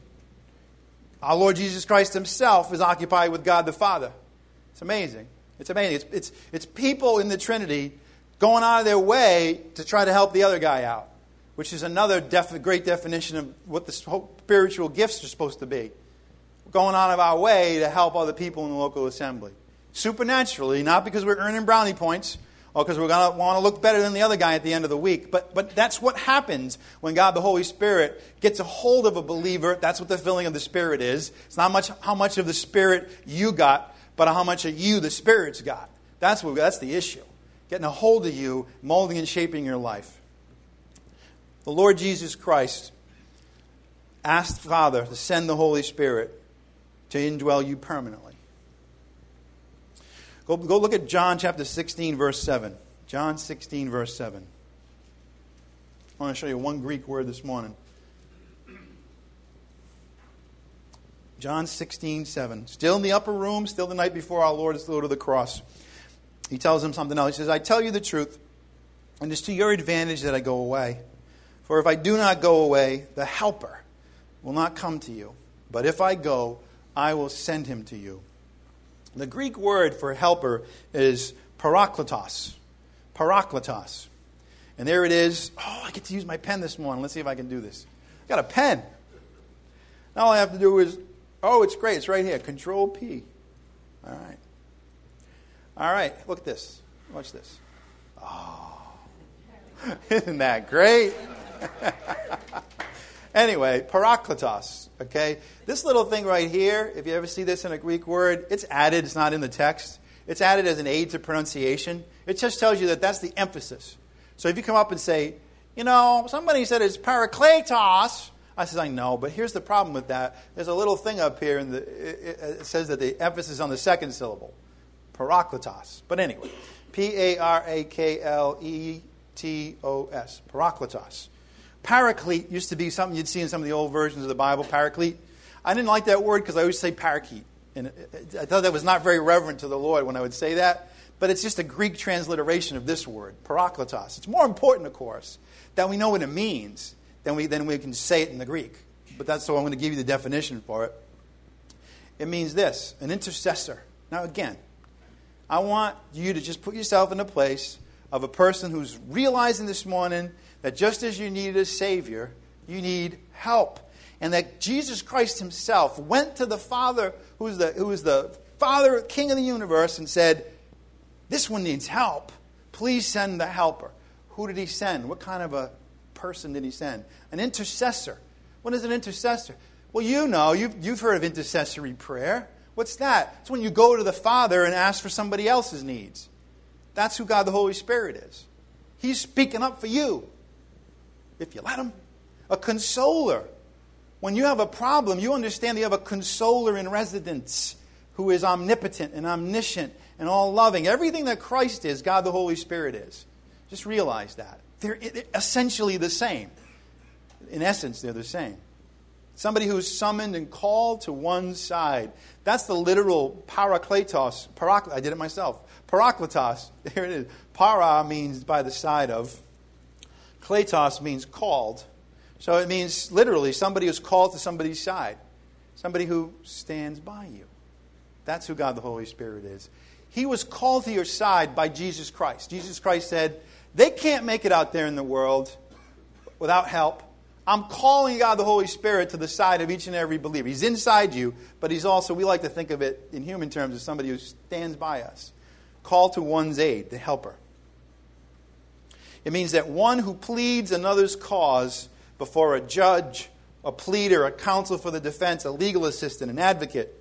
Our Lord Jesus Christ Himself is occupied with God the Father. It's amazing. It's amazing. It's people in the Trinity going out of their way to try to help the other guy out, which is another great definition of what the spiritual gifts are supposed to be. We're going out of our way to help other people in the local assembly. Supernaturally, not because we're earning brownie points or because we're going to want to look better than the other guy at the end of the week. But that's what happens when God the Holy Spirit gets a hold of a believer. That's what the filling of the Spirit is. It's not how much of the Spirit you got, but how much of you the Spirit's got. That's the issue. Getting a hold of you, molding and shaping your life. The Lord Jesus Christ asked the Father to send the Holy Spirit to indwell you permanently. Go look at John chapter 16, verse 7. John 16, verse 7. I want to show you one Greek word this morning. John 16, 7. Still in the upper room, still the night before our Lord is to go to the cross. He tells him something else. He says, I tell you the truth, and it's to your advantage that I go away. For if I do not go away, the Helper will not come to you. But if I go, I will send Him to you. The Greek word for helper is parakletos. Parakletos. And there it is. Oh, I get to use my pen this morning. Let's see if I can do this. I got a pen. Now all I have to do is, it's great. It's right here. Control P. All right. Look at this. Watch this. Oh, isn't that great? Anyway, parakletos. Okay, this little thing right here, if you ever see this in a Greek word, it's added. It's not in the text. It's added as an aid to pronunciation. It just tells you that that's the emphasis. So if you come up and say, somebody said it's parakletos, I says, I know, but here's the problem with that. There's a little thing up here, and it says that the emphasis is on the second syllable, parakletos. But anyway, P-A-R-A-K-L-E-T-O-S, parakletos. Paraclete used to be something you'd see in some of the old versions of the Bible, paraclete. I didn't like that word because I always say parakeet. And I thought that was not very reverent to the Lord when I would say that. But it's just a Greek transliteration of this word, parakletos. It's more important, of course, that we know what it means than we can say it in the Greek. But that's so I'm going to give you the definition for it. It means this, an intercessor. Now again, I want you to just put yourself in the place of a person who's realizing this morning that just as you needed a Savior, you need help. And that Jesus Christ himself went to the Father, who is the Father, King of the universe, and said, this one needs help. Please send the helper. Who did he send? What kind of a person did he send? An intercessor. What is an intercessor? Well, you've heard of intercessory prayer. What's that? It's when you go to the Father and ask for somebody else's needs. That's who God the Holy Spirit is. He's speaking up for you, if you let him. A consoler. When you have a problem, you understand that you have a consoler in residence who is omnipotent and omniscient and all-loving. Everything that Christ is, God the Holy Spirit is. Just realize that. They're essentially the same. In essence, they're the same. Somebody who's summoned and called to one side. That's the literal parakletos. I did it myself. Parakletos. There it is. Para means by the side of. Kletos means called. So it means literally somebody who's called to somebody's side. Somebody who stands by you. That's who God the Holy Spirit is. He was called to your side by Jesus Christ. Jesus Christ said, they can't make it out there in the world without help. I'm calling God the Holy Spirit to the side of each and every believer. He's inside you, but he's also, we like to think of it in human terms as somebody who stands by us. Called to one's aid, the helper. It means that one who pleads another's cause before a judge, a pleader, a counsel for the defense, a legal assistant, an advocate.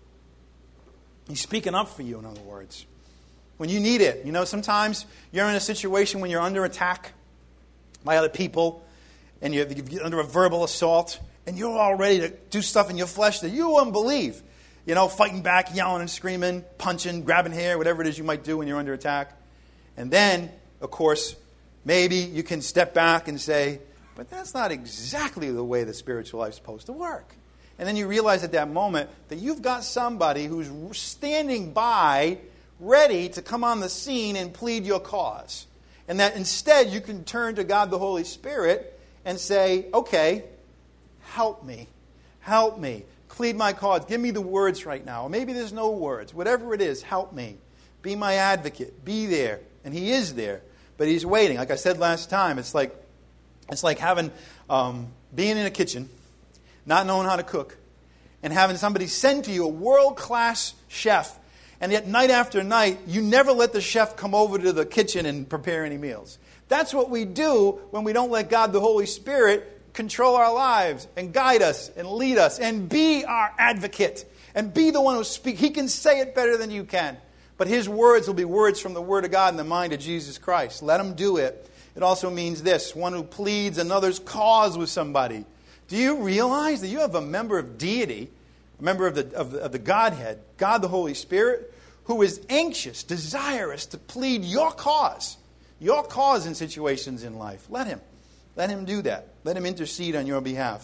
He's speaking up for you, in other words. When you need it. Sometimes you're in a situation when you're under attack by other people, and you're under a verbal assault, and you're all ready to do stuff in your flesh that you wouldn't believe. Fighting back, yelling and screaming, punching, grabbing hair, whatever it is you might do when you're under attack. And then, of course, maybe you can step back and say, but that's not exactly the way the spiritual life is supposed to work. And then you realize at that moment that you've got somebody who's standing by, ready to come on the scene and plead your cause. And that instead you can turn to God the Holy Spirit and say, okay, help me. Help me. Plead my cause. Give me the words right now. Or maybe there's no words. Whatever it is, help me. Be my advocate. Be there. And he is there. But he's waiting. Like I said last time, it's like having being in a kitchen, not knowing how to cook, and having somebody send to you a world-class chef, and yet night after night, you never let the chef come over to the kitchen and prepare any meals. That's what we do when we don't let God, the Holy Spirit, control our lives and guide us and lead us and be our advocate and be the one who speaks. He can say it better than you can, but his words will be words from the Word of God in the mind of Jesus Christ. Let him do it. It also means this, one who pleads another's cause with somebody. Do you realize that you have a member of deity, a member of the Godhead, God the Holy Spirit, who is anxious, desirous to plead your cause in situations in life? Let him do that. Let him intercede on your behalf.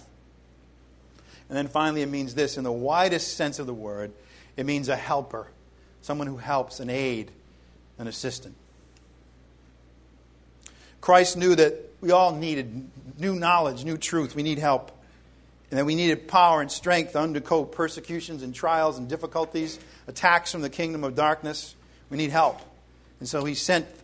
And then finally it means this, in the widest sense of the word, it means a helper, someone who helps, an aid, an assistant. Christ knew that we all needed new knowledge, new truth. We need help. And that we needed power and strength to undergo persecutions and trials and difficulties, attacks from the kingdom of darkness. We need help. And so he sent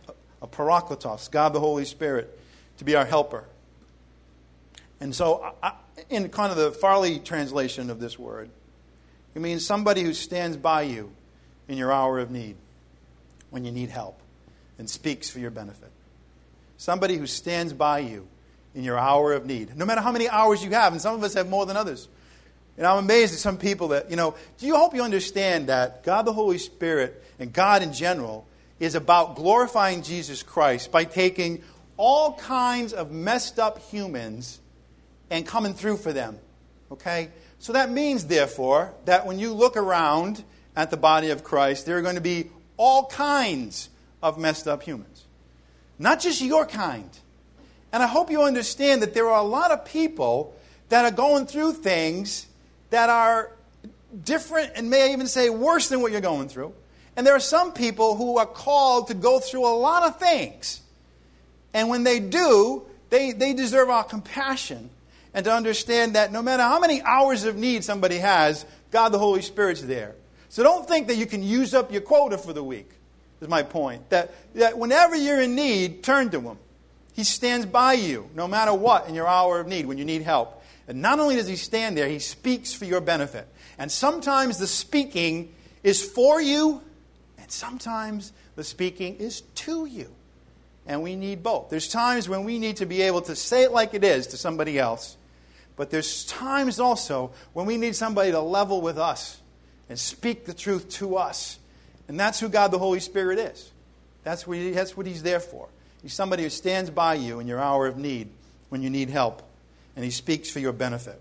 a parakletos, God the Holy Spirit, to be our helper. And so, in kind of the Farley translation of this word, it means somebody who stands by you in your hour of need, when you need help, and speaks for your benefit. Somebody who stands by you in your hour of need, no matter how many hours you have, and some of us have more than others. And I'm amazed at some people that, hope you understand that God the Holy Spirit and God in general is about glorifying Jesus Christ by taking all kinds of messed up humans and coming through for them. Okay? So that means, therefore, that when you look around at the body of Christ, there are going to be all kinds of messed up humans. Not just your kind. And I hope you understand that there are a lot of people that are going through things that are different and may I even say worse than what you're going through. And there are some people who are called to go through a lot of things. And when they do, they deserve our compassion and to understand that no matter how many hours of need somebody has, God the Holy Spirit's there. So don't think that you can use up your quota for the week, is my point. That whenever you're in need, turn to Him. He stands by you no matter what in your hour of need when you need help. And not only does He stand there, He speaks for your benefit. And sometimes the speaking is for you, and sometimes the speaking is to you. And we need both. There's times when we need to be able to say it like it is to somebody else. But there's times also when we need somebody to level with us and speak the truth to us. And that's who God the Holy Spirit is. That's what He's there for. He's somebody who stands by you in your hour of need when you need help. And He speaks for your benefit.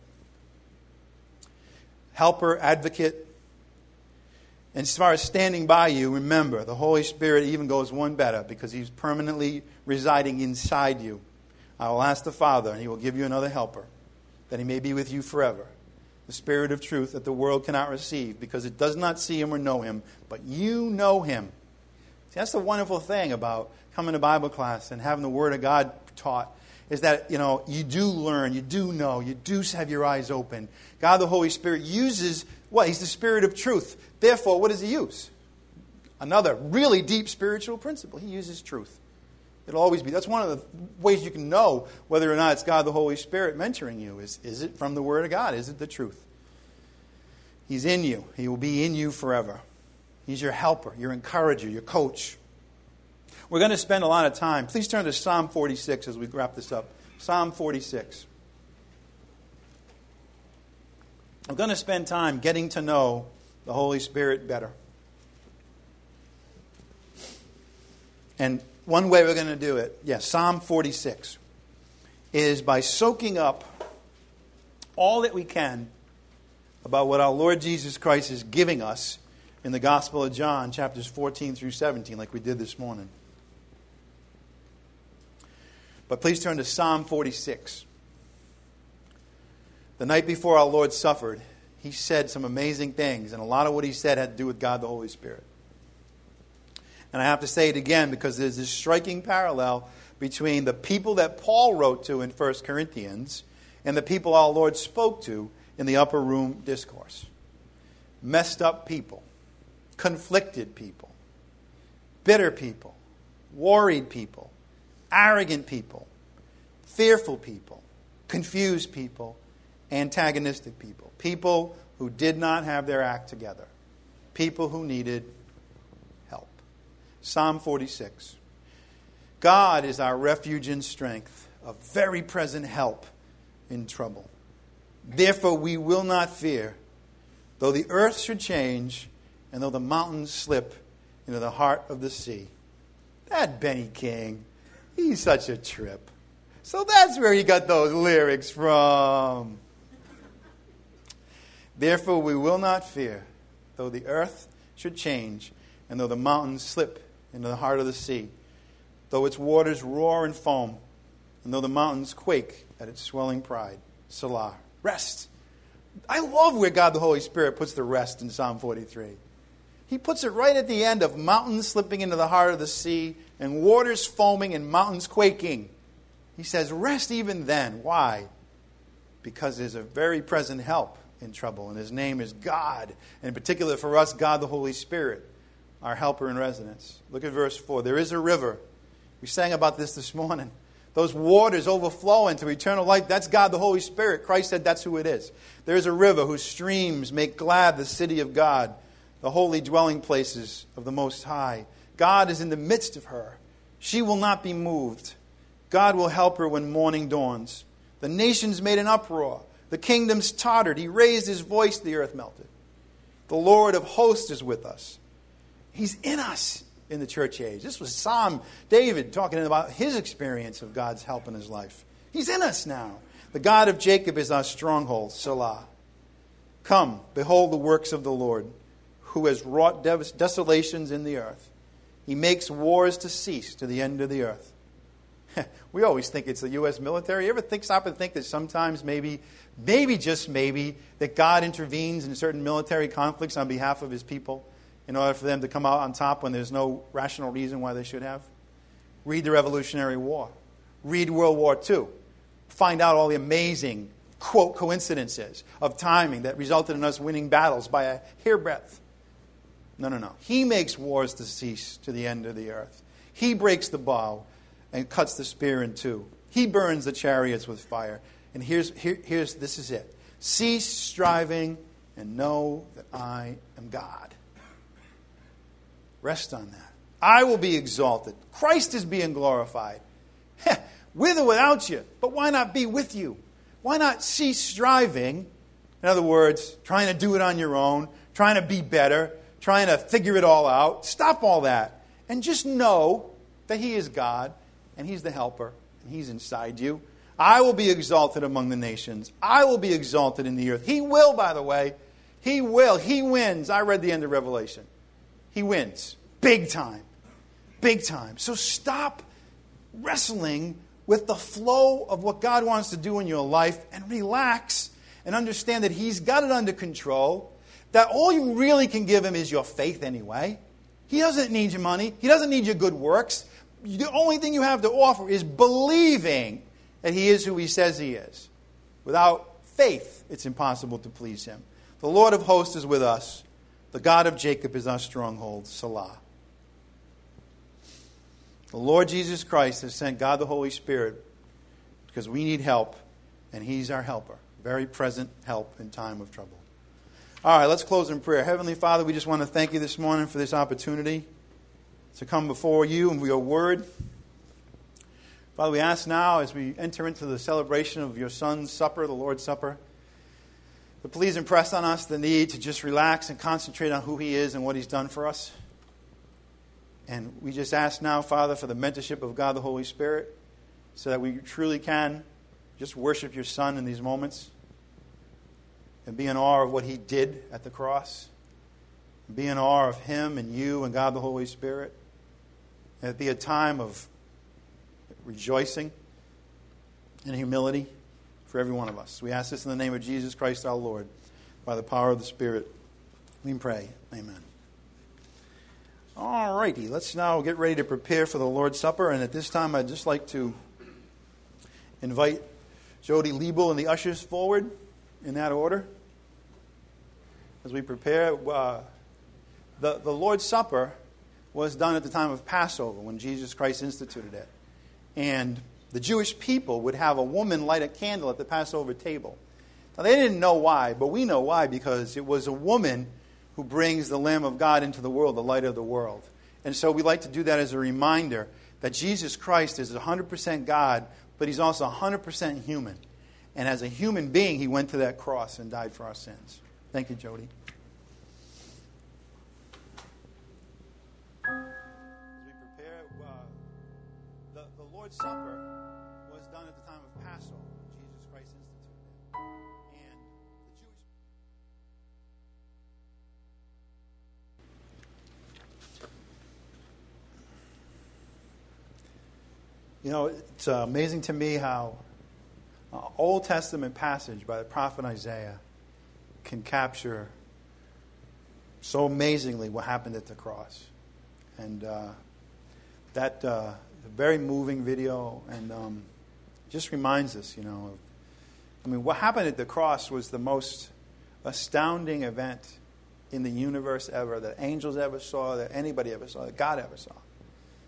Helper, advocate. And as far as standing by you, remember, the Holy Spirit even goes one better because He's permanently residing inside you. I will ask the Father, and He will give you another helper, that He may be with you forever. The Spirit of truth that the world cannot receive because it does not see Him or know Him, but you know Him. See, that's the wonderful thing about coming to Bible class and having the Word of God taught, is that, you do learn, you do know, you do have your eyes open. God the Holy Spirit uses what? He's the Spirit of truth. Therefore, what does He use? Another really deep spiritual principle. He uses truth. It'll always be. That's one of the ways you can know whether or not it's God the Holy Spirit mentoring you. Is it from the Word of God? Is it the truth? He's in you. He will be in you forever. He's your helper, your encourager, your coach. We're going to spend a lot of time. Please turn to Psalm 46 as we wrap this up. Psalm 46. We're going to spend time getting to know the Holy Spirit better. And one way we're going to do it, Psalm 46, is by soaking up all that we can about what our Lord Jesus Christ is giving us in the Gospel of John, chapters 14 through 17, like we did this morning. But please turn to Psalm 46. The night before our Lord suffered, He said some amazing things, and a lot of what He said had to do with God the Holy Spirit. And I have to say it again because there's this striking parallel between the people that Paul wrote to in 1 Corinthians and the people our Lord spoke to in the upper room discourse. Messed up people, conflicted people, bitter people, worried people, arrogant people, fearful people, confused people, antagonistic people, people who did not have their act together, people who needed help. Psalm 46. God is our refuge and strength, a very present help in trouble. Therefore we will not fear, though the earth should change, and though the mountains slip into the heart of the sea. That Benny King, he's such a trip. So that's where he got those lyrics from. Therefore we will not fear, though the earth should change, and though the mountains slip into the heart of the sea, though its waters roar and foam, and though the mountains quake at its swelling pride. Selah. Rest. I love where God the Holy Spirit puts the rest in Psalm 43. He puts it right at the end of mountains slipping into the heart of the sea and waters foaming and mountains quaking. He says, rest even then. Why? Because there's a very present help in trouble, and His name is God. And in particular for us, God the Holy Spirit, our helper in residence. Look at verse 4. There is a river We sang about this morning. Those waters overflow into eternal life. That's God the Holy Spirit. Christ said that's who it is. There's a river whose streams make glad the city of God, the holy dwelling places of the Most High. God is in the midst of her. She will not be moved. God will help her when morning dawns. The nations made an uproar. The kingdoms tottered. He raised his voice. The earth melted. The Lord of hosts is with us. He's in us in the church age. This was Psalm David talking about his experience of God's help in his life. He's in us now. The God of Jacob is our stronghold, Selah. Come, behold the works of the Lord, who has wrought desolations in the earth. He makes wars to cease to the end of the earth. We always think it's the U.S. military. You ever stop and think that sometimes maybe just maybe, that God intervenes in certain military conflicts on behalf of his people in order for them to come out on top when there's no rational reason why they should have? Read the Revolutionary War. Read World War II. Find out all the amazing, quote, coincidences of timing that resulted in us winning battles by a hairbreadth. No. He makes wars to cease to the end of the earth. He breaks the bow and cuts the spear in two. He burns the chariots with fire. And this is it. Cease striving and know that I am God. Rest on that. I will be exalted. Christ is being glorified. With or without you. But why not be with you? Why not cease striving? In other words, trying to do it on your own, trying to be better, trying to figure it all out. Stop all that. And just know that he is God, and he's the helper, and he's inside you. I will be exalted among the nations. I will be exalted in the earth. He will, by the way. He will. He wins. I read the end of Revelation. He wins. Big time. Big time. So stop wrestling with the flow of what God wants to do in your life and relax and understand that he's got it under control, that all you really can give him is your faith anyway. He doesn't need your money. He doesn't need your good works. The only thing you have to offer is believing that he is who he says he is. Without faith, it's impossible to please him. The Lord of hosts is with us. The God of Jacob is our stronghold, Selah. The Lord Jesus Christ has sent God the Holy Spirit because we need help, and he's our helper. Very present help in time of trouble. All right, let's close in prayer. Heavenly Father, we just want to thank you this morning for this opportunity to come before you and your word. Father, we ask now as we enter into the celebration of your Son's supper, the Lord's Supper, to please impress on us the need to just relax and concentrate on who he is and what he's done for us. And we just ask now, Father, for the mentorship of God the Holy Spirit so that we truly can just worship your Son in these moments and be in awe of what he did at the cross. And be in awe of him and you and God the Holy Spirit. And it be a time of rejoicing and humility for every one of us. We ask this in the name of Jesus Christ our Lord. By the power of the Spirit, we pray. Amen. All righty, let's now get ready to prepare for the Lord's Supper. And at this time, I'd just like to invite Jody Liebel and the ushers forward in that order. As we prepare, the Lord's Supper was done at the time of Passover when Jesus Christ instituted it. And the Jewish people would have a woman light a candle at the Passover table. Now, they didn't know why, but we know why, because it was a woman who brings the Lamb of God into the world, the light of the world. And so we like to do that as a reminder that Jesus Christ is 100% God, but he's also 100% human. And as a human being, he went to that cross and died for our sins. Thank you, Jody. As we prepare, the Lord's Supper was done at the time of Passover. Jesus Christ instituted it. And the Jewish... You know, it's amazing to me how an Old Testament passage by the prophet Isaiah can capture so amazingly what happened at the cross. And that very moving video, and just reminds us, what happened at the cross was the most astounding event in the universe ever, that angels ever saw, that anybody ever saw, that God ever saw.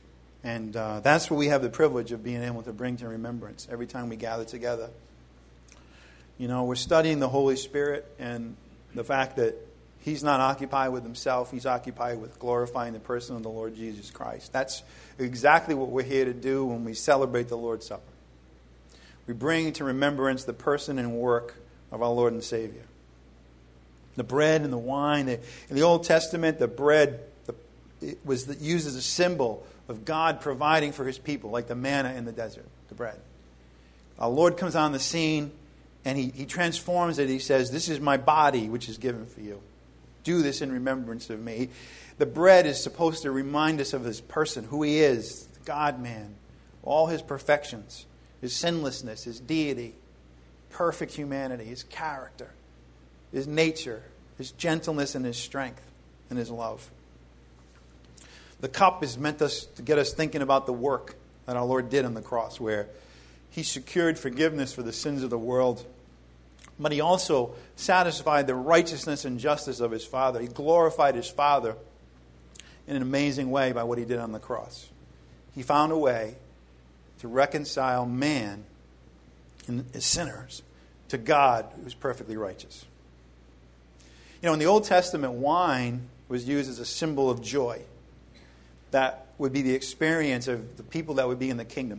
And that's what we have the privilege of being able to bring to remembrance every time we gather together. You know, we're studying the Holy Spirit and the fact that He's not occupied with Himself. He's occupied with glorifying the person of the Lord Jesus Christ. That's exactly what we're here to do when we celebrate the Lord's Supper. We bring to remembrance the person and work of our Lord and Savior. The bread and the wine. In the Old Testament, the bread it was used as a symbol of God providing for His people, like the manna in the desert, the bread. Our Lord comes on the scene and He transforms it. He says, "This is my body, which is given for you. Do this in remembrance of me." The bread is supposed to remind us of His person, who He is, the God-man, all His perfections, His sinlessness, His deity, perfect humanity, His character, His nature, His gentleness and His strength and His love. The cup is meant to get us thinking about the work that our Lord did on the cross, where He secured forgiveness for the sins of the world, but He also satisfied the righteousness and justice of His Father. He glorified His Father in an amazing way by what He did on the cross. He found a way to reconcile man and his sinners to God, who's perfectly righteous. You know, in the Old Testament, wine was used as a symbol of joy. That would be the experience of the people that would be in the kingdom.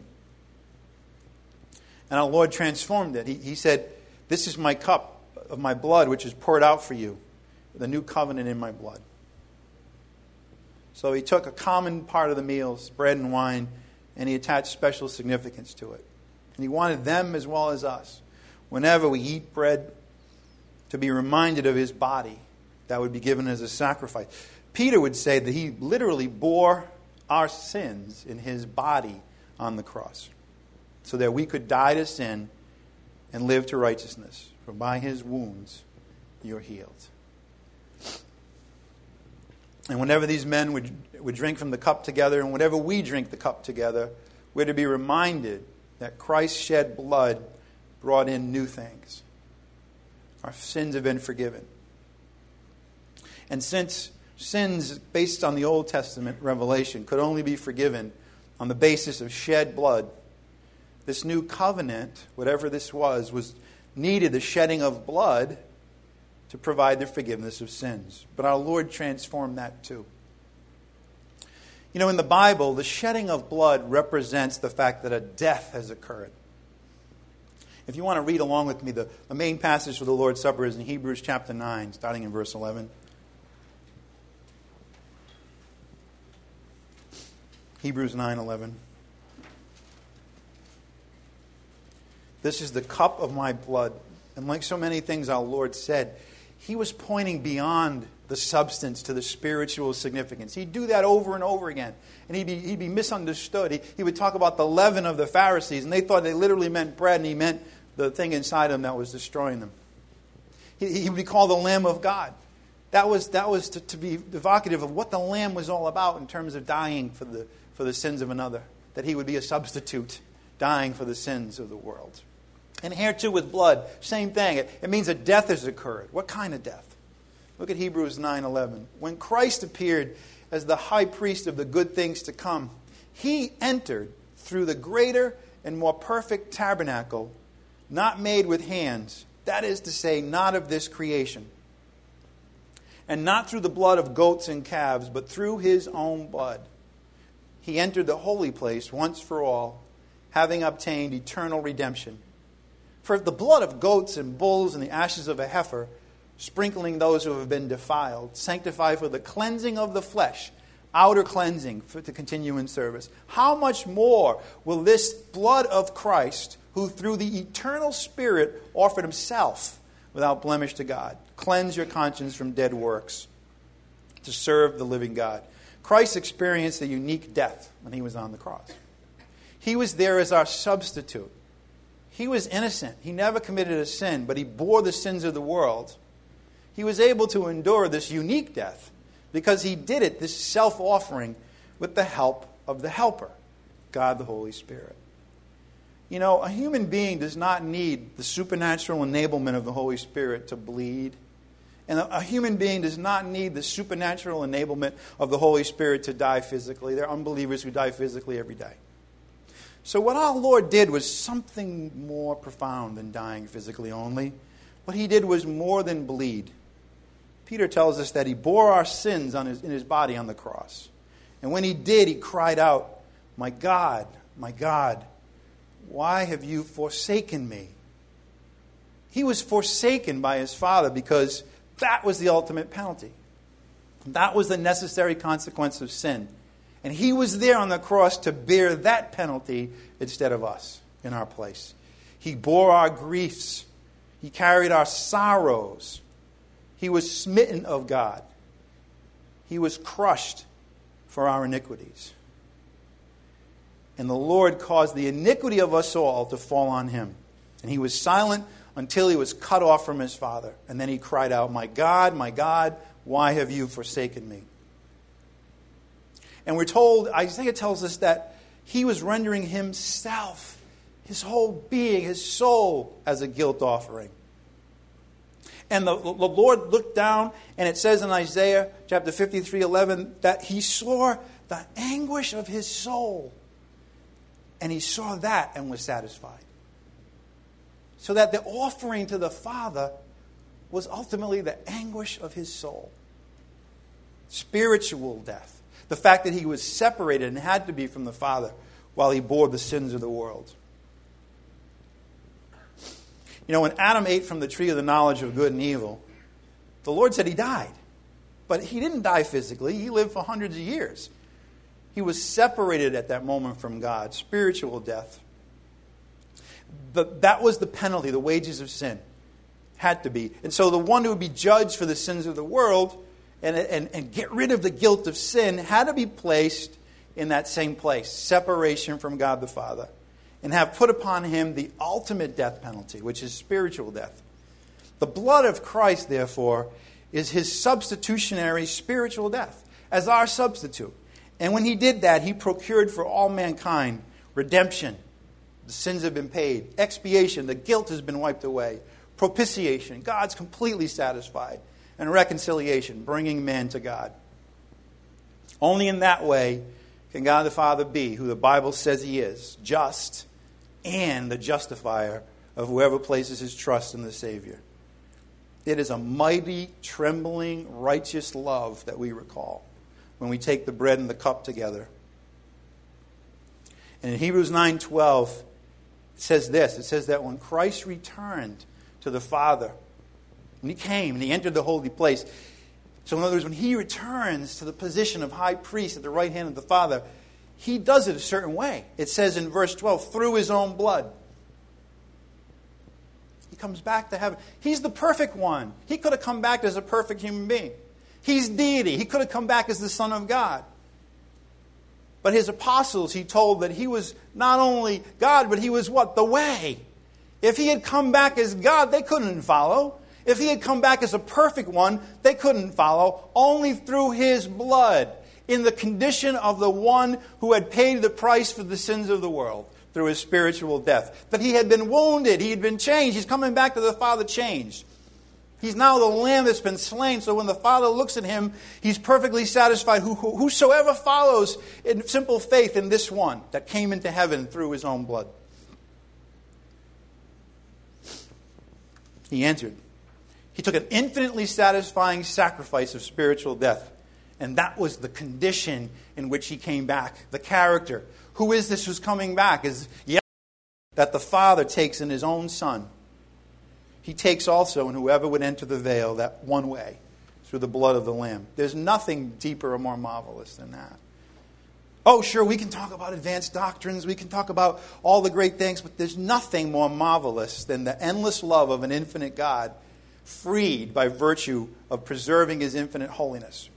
And our Lord transformed it. He said, "This is my cup of my blood, which is poured out for you, the new covenant in my blood." So He took a common part of the meals, bread and wine, and He attached special significance to it. And He wanted them as well as us, whenever we eat bread, to be reminded of His body that would be given as a sacrifice. Peter would say that He literally bore our sins in His body on the cross, so that we could die to sin and live to righteousness. For by His wounds you're healed. And whenever these men would drink from the cup together, and whenever we drink the cup together, we're to be reminded that Christ's shed blood brought in new things. Our sins have been forgiven. And since sins based on the Old Testament revelation could only be forgiven on the basis of shed blood, this new covenant, whatever this was needed the shedding of blood to provide the forgiveness of sins. But our Lord transformed that too. You know, in the Bible, the shedding of blood represents the fact that a death has occurred. If you want to read along with me, the main passage for the Lord's Supper is in Hebrews chapter 9, starting in verse 11. Hebrews 9:11. "This is the cup of my blood." And like so many things our Lord said, He was pointing beyond the substance to the spiritual significance. He'd do that over and over again. And he'd be misunderstood. He would talk about the leaven of the Pharisees, and they thought they literally meant bread, and He meant the thing inside them that was destroying them. He would be called the Lamb of God. That was to be evocative of what the Lamb was all about in terms of dying for the sins of another. That He would be a substitute, dying for the sins of the world. And here too with blood, same thing. It means a death has occurred. What kind of death? Look at Hebrews 9:11. "When Christ appeared as the high priest of the good things to come, He entered through the greater and more perfect tabernacle, not made with hands, that is to say, not of this creation. And not through the blood of goats and calves, but through His own blood. He entered the holy place once for all, having obtained eternal redemption. For if the blood of goats and bulls and the ashes of a heifer, sprinkling those who have been defiled, sanctify for the cleansing of the flesh, outer cleansing to continue in service, how much more will this blood of Christ, who through the eternal Spirit offered Himself without blemish to God, cleanse your conscience from dead works to serve the living God?" Christ experienced a unique death when He was on the cross. He was there as our substitute. He was innocent. He never committed a sin, but He bore the sins of the world. He was able to endure this unique death because He did it, this self-offering, with the help of the Helper, God the Holy Spirit. You know, a human being does not need the supernatural enablement of the Holy Spirit to bleed And a human being does not need the supernatural enablement of the Holy Spirit to die physically. There are unbelievers who die physically every day. So what our Lord did was something more profound than dying physically only. What he did was more than bleed. Peter tells us that he bore our sins in his body on the cross. And when he did, he cried out, my God, why have you forsaken me?" He was forsaken by his Father because that was the ultimate penalty. That was the necessary consequence of sin. And he was there on the cross to bear that penalty instead of us in our place. He bore our griefs. He carried our sorrows. He was smitten of God. He was crushed for our iniquities. And the Lord caused the iniquity of us all to fall on him. And he was silent until he was cut off from his Father. And then he cried out, my God, why have you forsaken me?" And we're told, Isaiah tells us that he was rendering himself, his whole being, his soul, as a guilt offering. And the Lord looked down, and it says in Isaiah chapter 53:11 that he saw the anguish of his soul. And he saw that and was satisfied. So that the offering to the Father was ultimately the anguish of his soul. Spiritual death. The fact that he was separated and had to be from the Father while he bore the sins of the world. You know, when Adam ate from the tree of the knowledge of good and evil, the Lord said he died. But he didn't die physically. He lived for hundreds of years. He was separated at that moment from God. Spiritual death. But that was the penalty, the wages of sin. Had to be. And so the one who would be judged for the sins of the world and get rid of the guilt of sin had to be placed in that same place. Separation from God the Father. And have put upon him the ultimate death penalty, which is spiritual death. The blood of Christ, therefore, is his substitutionary spiritual death as our substitute. And when he did that, he procured for all mankind redemption. The sins have been paid. Expiation, the guilt has been wiped away. Propitiation, God's completely satisfied. And reconciliation, bringing man to God. Only in that way can God the Father be who the Bible says he is, just and the justifier of whoever places his trust in the Savior. It is a mighty, trembling, righteous love that we recall when we take the bread and the cup together. And in Hebrews 9:12, it says this. It says that when Christ returned to the Father, when he came and he entered the holy place, so in other words, when he returns to the position of high priest at the right hand of the Father, he does it a certain way. It says in verse 12, through his own blood. He comes back to heaven. He's the perfect one. He could have come back as a perfect human being. He's deity. He could have come back as the Son of God. But his apostles, he told that he was not only God, but he was what? The way. If he had come back as God, they couldn't follow. If he had come back as a perfect one, they couldn't follow. Only through his blood, in the condition of the one who had paid the price for the sins of the world through his spiritual death. That he had been wounded, he had been changed. He's coming back to the Father changed. He's now the Lamb that's been slain, so when the Father looks at him, he's perfectly satisfied. Whosoever follows in simple faith in this one that came into heaven through his own blood. He entered. He took an infinitely satisfying sacrifice of spiritual death. And that was the condition in which he came back. The character. Who is this who's coming back? Is that the Father takes in his own Son. He takes also in whoever would enter the veil that one way, through the blood of the Lamb. There's nothing deeper or more marvelous than that. Oh, sure, we can talk about advanced doctrines. We can talk about all the great things. But there's nothing more marvelous than the endless love of an infinite God, freed by virtue of preserving his infinite holiness.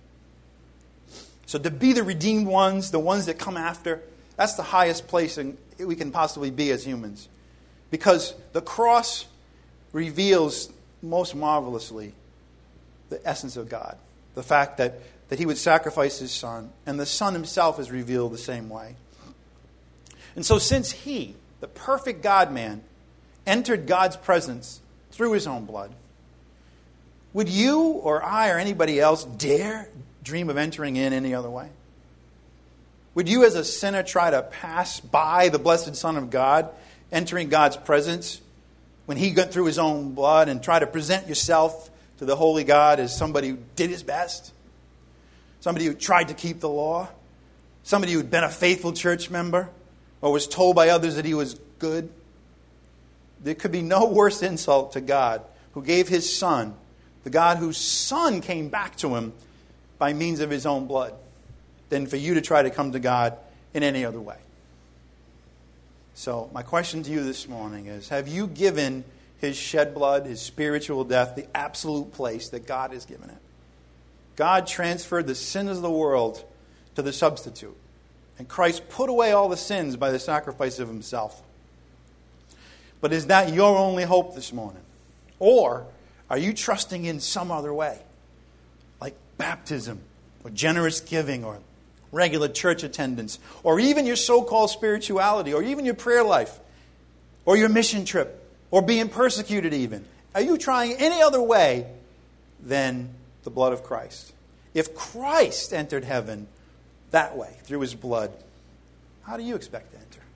So to be the redeemed ones, the ones that come after, that's the highest place we can possibly be as humans. Because the cross reveals most marvelously the essence of God. The fact that he would sacrifice his Son, and the Son himself is revealed the same way. And so since he, the perfect God-man, entered God's presence through his own blood, Would you or I or anybody else dare dream of entering in any other way? Would you as a sinner try to pass by the blessed Son of God, entering God's presence when he went through his own blood, and try to present yourself to the holy God as somebody who did his best? Somebody who tried to keep the law? Somebody who had been a faithful church member or was told by others that he was good? There could be no worse insult to God, who gave his Son, the God whose Son came back to him by means of his own blood, than for you to try to come to God in any other way. So my question to you this morning is, have you given his shed blood, his spiritual death, the absolute place that God has given it? God transferred the sins of the world to the substitute. And Christ put away all the sins by the sacrifice of himself. But is that your only hope this morning? Or are you trusting in some other way? Like baptism, or generous giving, or regular church attendance, or even your so-called spirituality, or even your prayer life, or your mission trip, or being persecuted even. Are you trying any other way than the blood of Christ? If Christ entered heaven that way, through his blood, how do you expect to enter?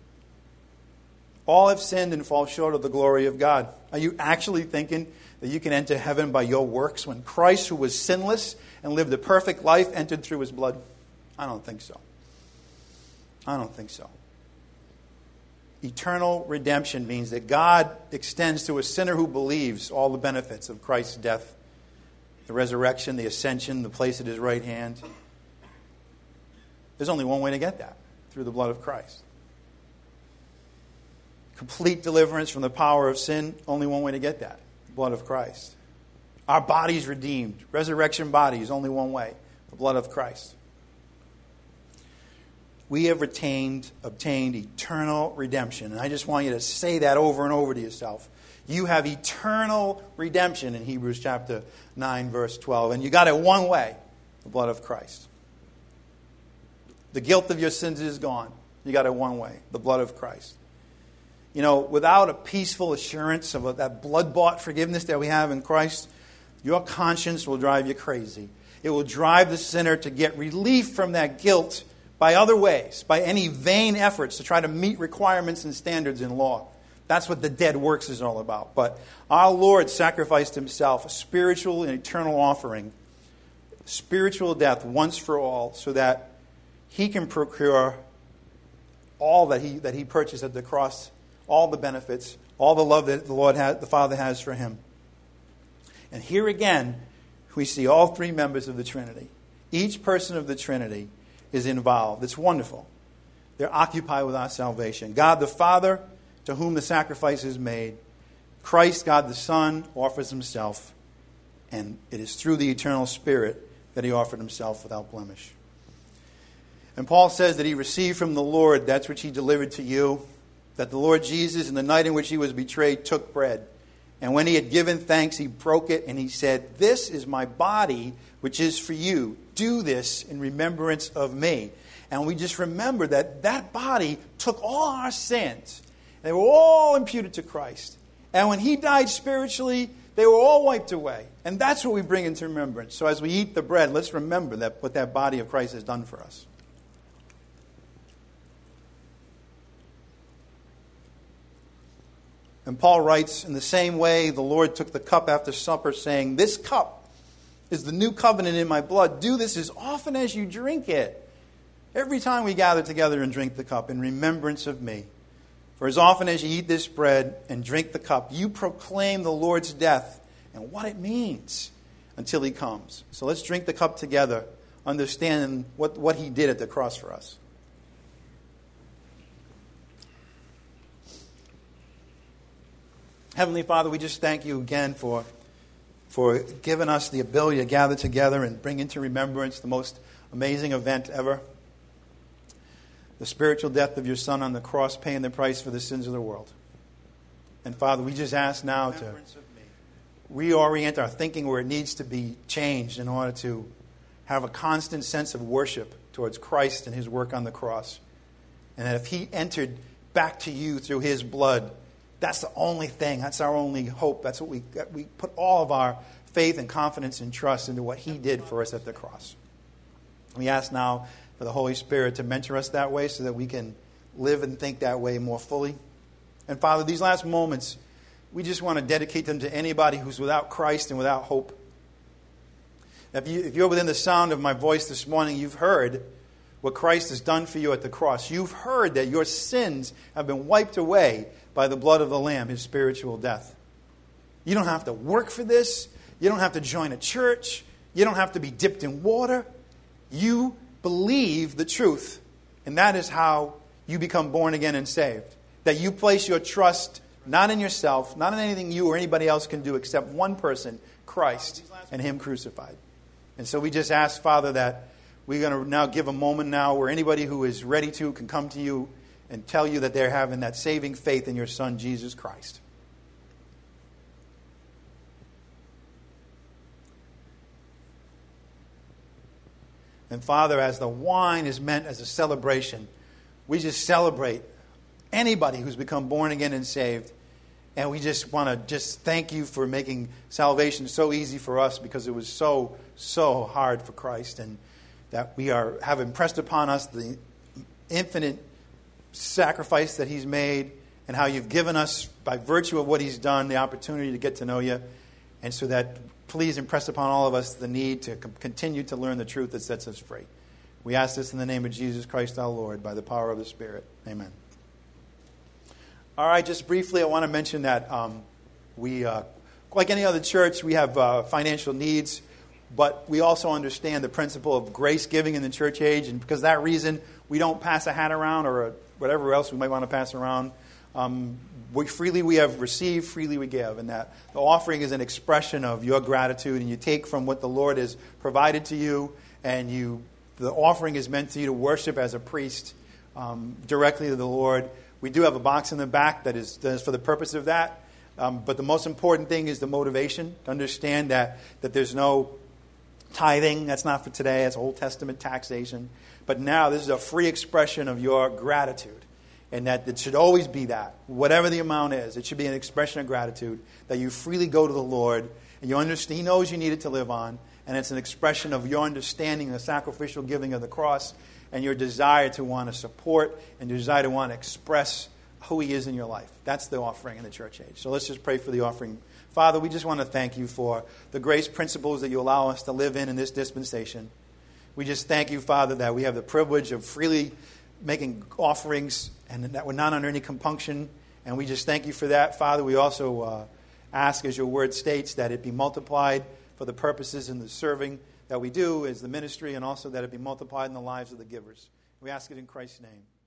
All have sinned and fall short of the glory of God. Are you actually thinking that you can enter heaven by your works when Christ, who was sinless and lived a perfect life, entered through his blood? I don't think so. I don't think so. Eternal redemption means that God extends to a sinner who believes all the benefits of Christ's death, the resurrection, the ascension, the place at his right hand. There's only one way to get that, through the blood of Christ. Complete deliverance from the power of sin, only one way to get that, the blood of Christ. Our bodies redeemed, resurrection bodies, only one way, the blood of Christ. We have obtained eternal redemption. And I just want you to say that over and over to yourself. You have eternal redemption in Hebrews chapter 9, verse 12. And you got it one way, the blood of Christ. The guilt of your sins is gone. You got it one way, the blood of Christ. You know, without a peaceful assurance of that blood-bought forgiveness that we have in Christ, your conscience will drive you crazy. It will drive the sinner to get relief from that guilt by other ways, by any vain efforts to try to meet requirements and standards in law. That's what the dead works is all about. But our Lord sacrificed himself, a spiritual and eternal offering, spiritual death once for all, so that he can procure all that he purchased at the cross, all the benefits, all the love that the Father has for him. And here again, we see all three members of the Trinity. Each person of the Trinity is involved. It's wonderful. They're occupied with our salvation. God the Father, to whom the sacrifice is made. Christ, God the Son, offers himself. And it is through the eternal Spirit that he offered himself without blemish. And Paul says that he received from the Lord that which he delivered to you, that the Lord Jesus, in the night in which he was betrayed, took bread. And when he had given thanks, he broke it, and he said, "This is my body, which is for you. Do this in remembrance of me." And we just remember that that body took all our sins. They were all imputed to Christ. And when he died spiritually, they were all wiped away. And that's what we bring into remembrance. So as we eat the bread, let's remember that what that body of Christ has done for us. And Paul writes, in the same way, the Lord took the cup after supper, saying, "This cup is the new covenant in my blood. Do this as often as you drink it." Every time we gather together and drink the cup, in remembrance of me. For as often as you eat this bread and drink the cup, you proclaim the Lord's death and what it means until he comes. So let's drink the cup together, understanding what he did at the cross for us. Heavenly Father, we just thank you again for giving us the ability to gather together and bring into remembrance the most amazing event ever. The spiritual death of your Son on the cross, paying the price for the sins of the world. And Father, we just ask now to reorient our thinking where it needs to be changed in order to have a constant sense of worship towards Christ and his work on the cross. And that if he entered back to you through his blood, that's the only thing. That's our only hope. That's what we put all of our faith and confidence and trust into what He did for us at the cross. We ask now for the Holy Spirit to mentor us that way so that we can live and think that way more fully. And Father, these last moments, we just want to dedicate them to anybody who's without Christ and without hope. If you're within the sound of my voice this morning, you've heard what Christ has done for you at the cross. You've heard that your sins have been wiped away by the blood of the Lamb, His spiritual death. You don't have to work for this. You don't have to join a church. You don't have to be dipped in water. You believe the truth. And that is how you become born again and saved. That you place your trust not in yourself, not in anything you or anybody else can do except one person, Christ, and Him crucified. And so we just ask, Father, that we're going to now give a moment now where anybody who is ready to can come to you and tell you that they're having that saving faith in your Son, Jesus Christ. And Father, as the wine is meant as a celebration, we just celebrate anybody who's become born again and saved. And we just want to just thank you for making salvation so easy for us because it was so hard for Christ. And that we have impressed upon us the infinite sacrifice that He's made and how you've given us, by virtue of what He's done, the opportunity to get to know you. And so that please impress upon all of us the need to continue to learn the truth that sets us free. We ask this in the name of Jesus Christ our Lord, by the power of the Spirit. Amen. All right, just briefly, I want to mention that we, like any other church, we have financial needs, but we also understand the principle of grace giving in the church age, and because of that reason, we don't pass a hat around or whatever else we might want to pass around. Freely we have received, freely we give, and that the offering is an expression of your gratitude, and you take from what the Lord has provided to you, and the offering is meant to you to worship as a priest directly to the Lord. We do have a box in the back that is for the purpose of that, but the most important thing is the motivation, to understand that there's no tithing. That's not for today. That's Old Testament taxation. But now this is a free expression of your gratitude. And that it should always be that. Whatever the amount is, it should be an expression of gratitude. That you freely go to the Lord. And you understand, He knows you need it to live on. And it's an expression of your understanding, the sacrificial giving of the cross. And your desire to want to support and your desire to want to express who He is in your life. That's the offering in the church age. So let's just pray for the offering. Father, we just want to thank you for the grace principles that you allow us to live in this dispensation. We just thank you, Father, that we have the privilege of freely making offerings and that we're not under any compunction. And we just thank you for that, Father. We also ask, as your word states, that it be multiplied for the purposes and the serving that we do as the ministry, and also that it be multiplied in the lives of the givers. We ask it in Christ's name.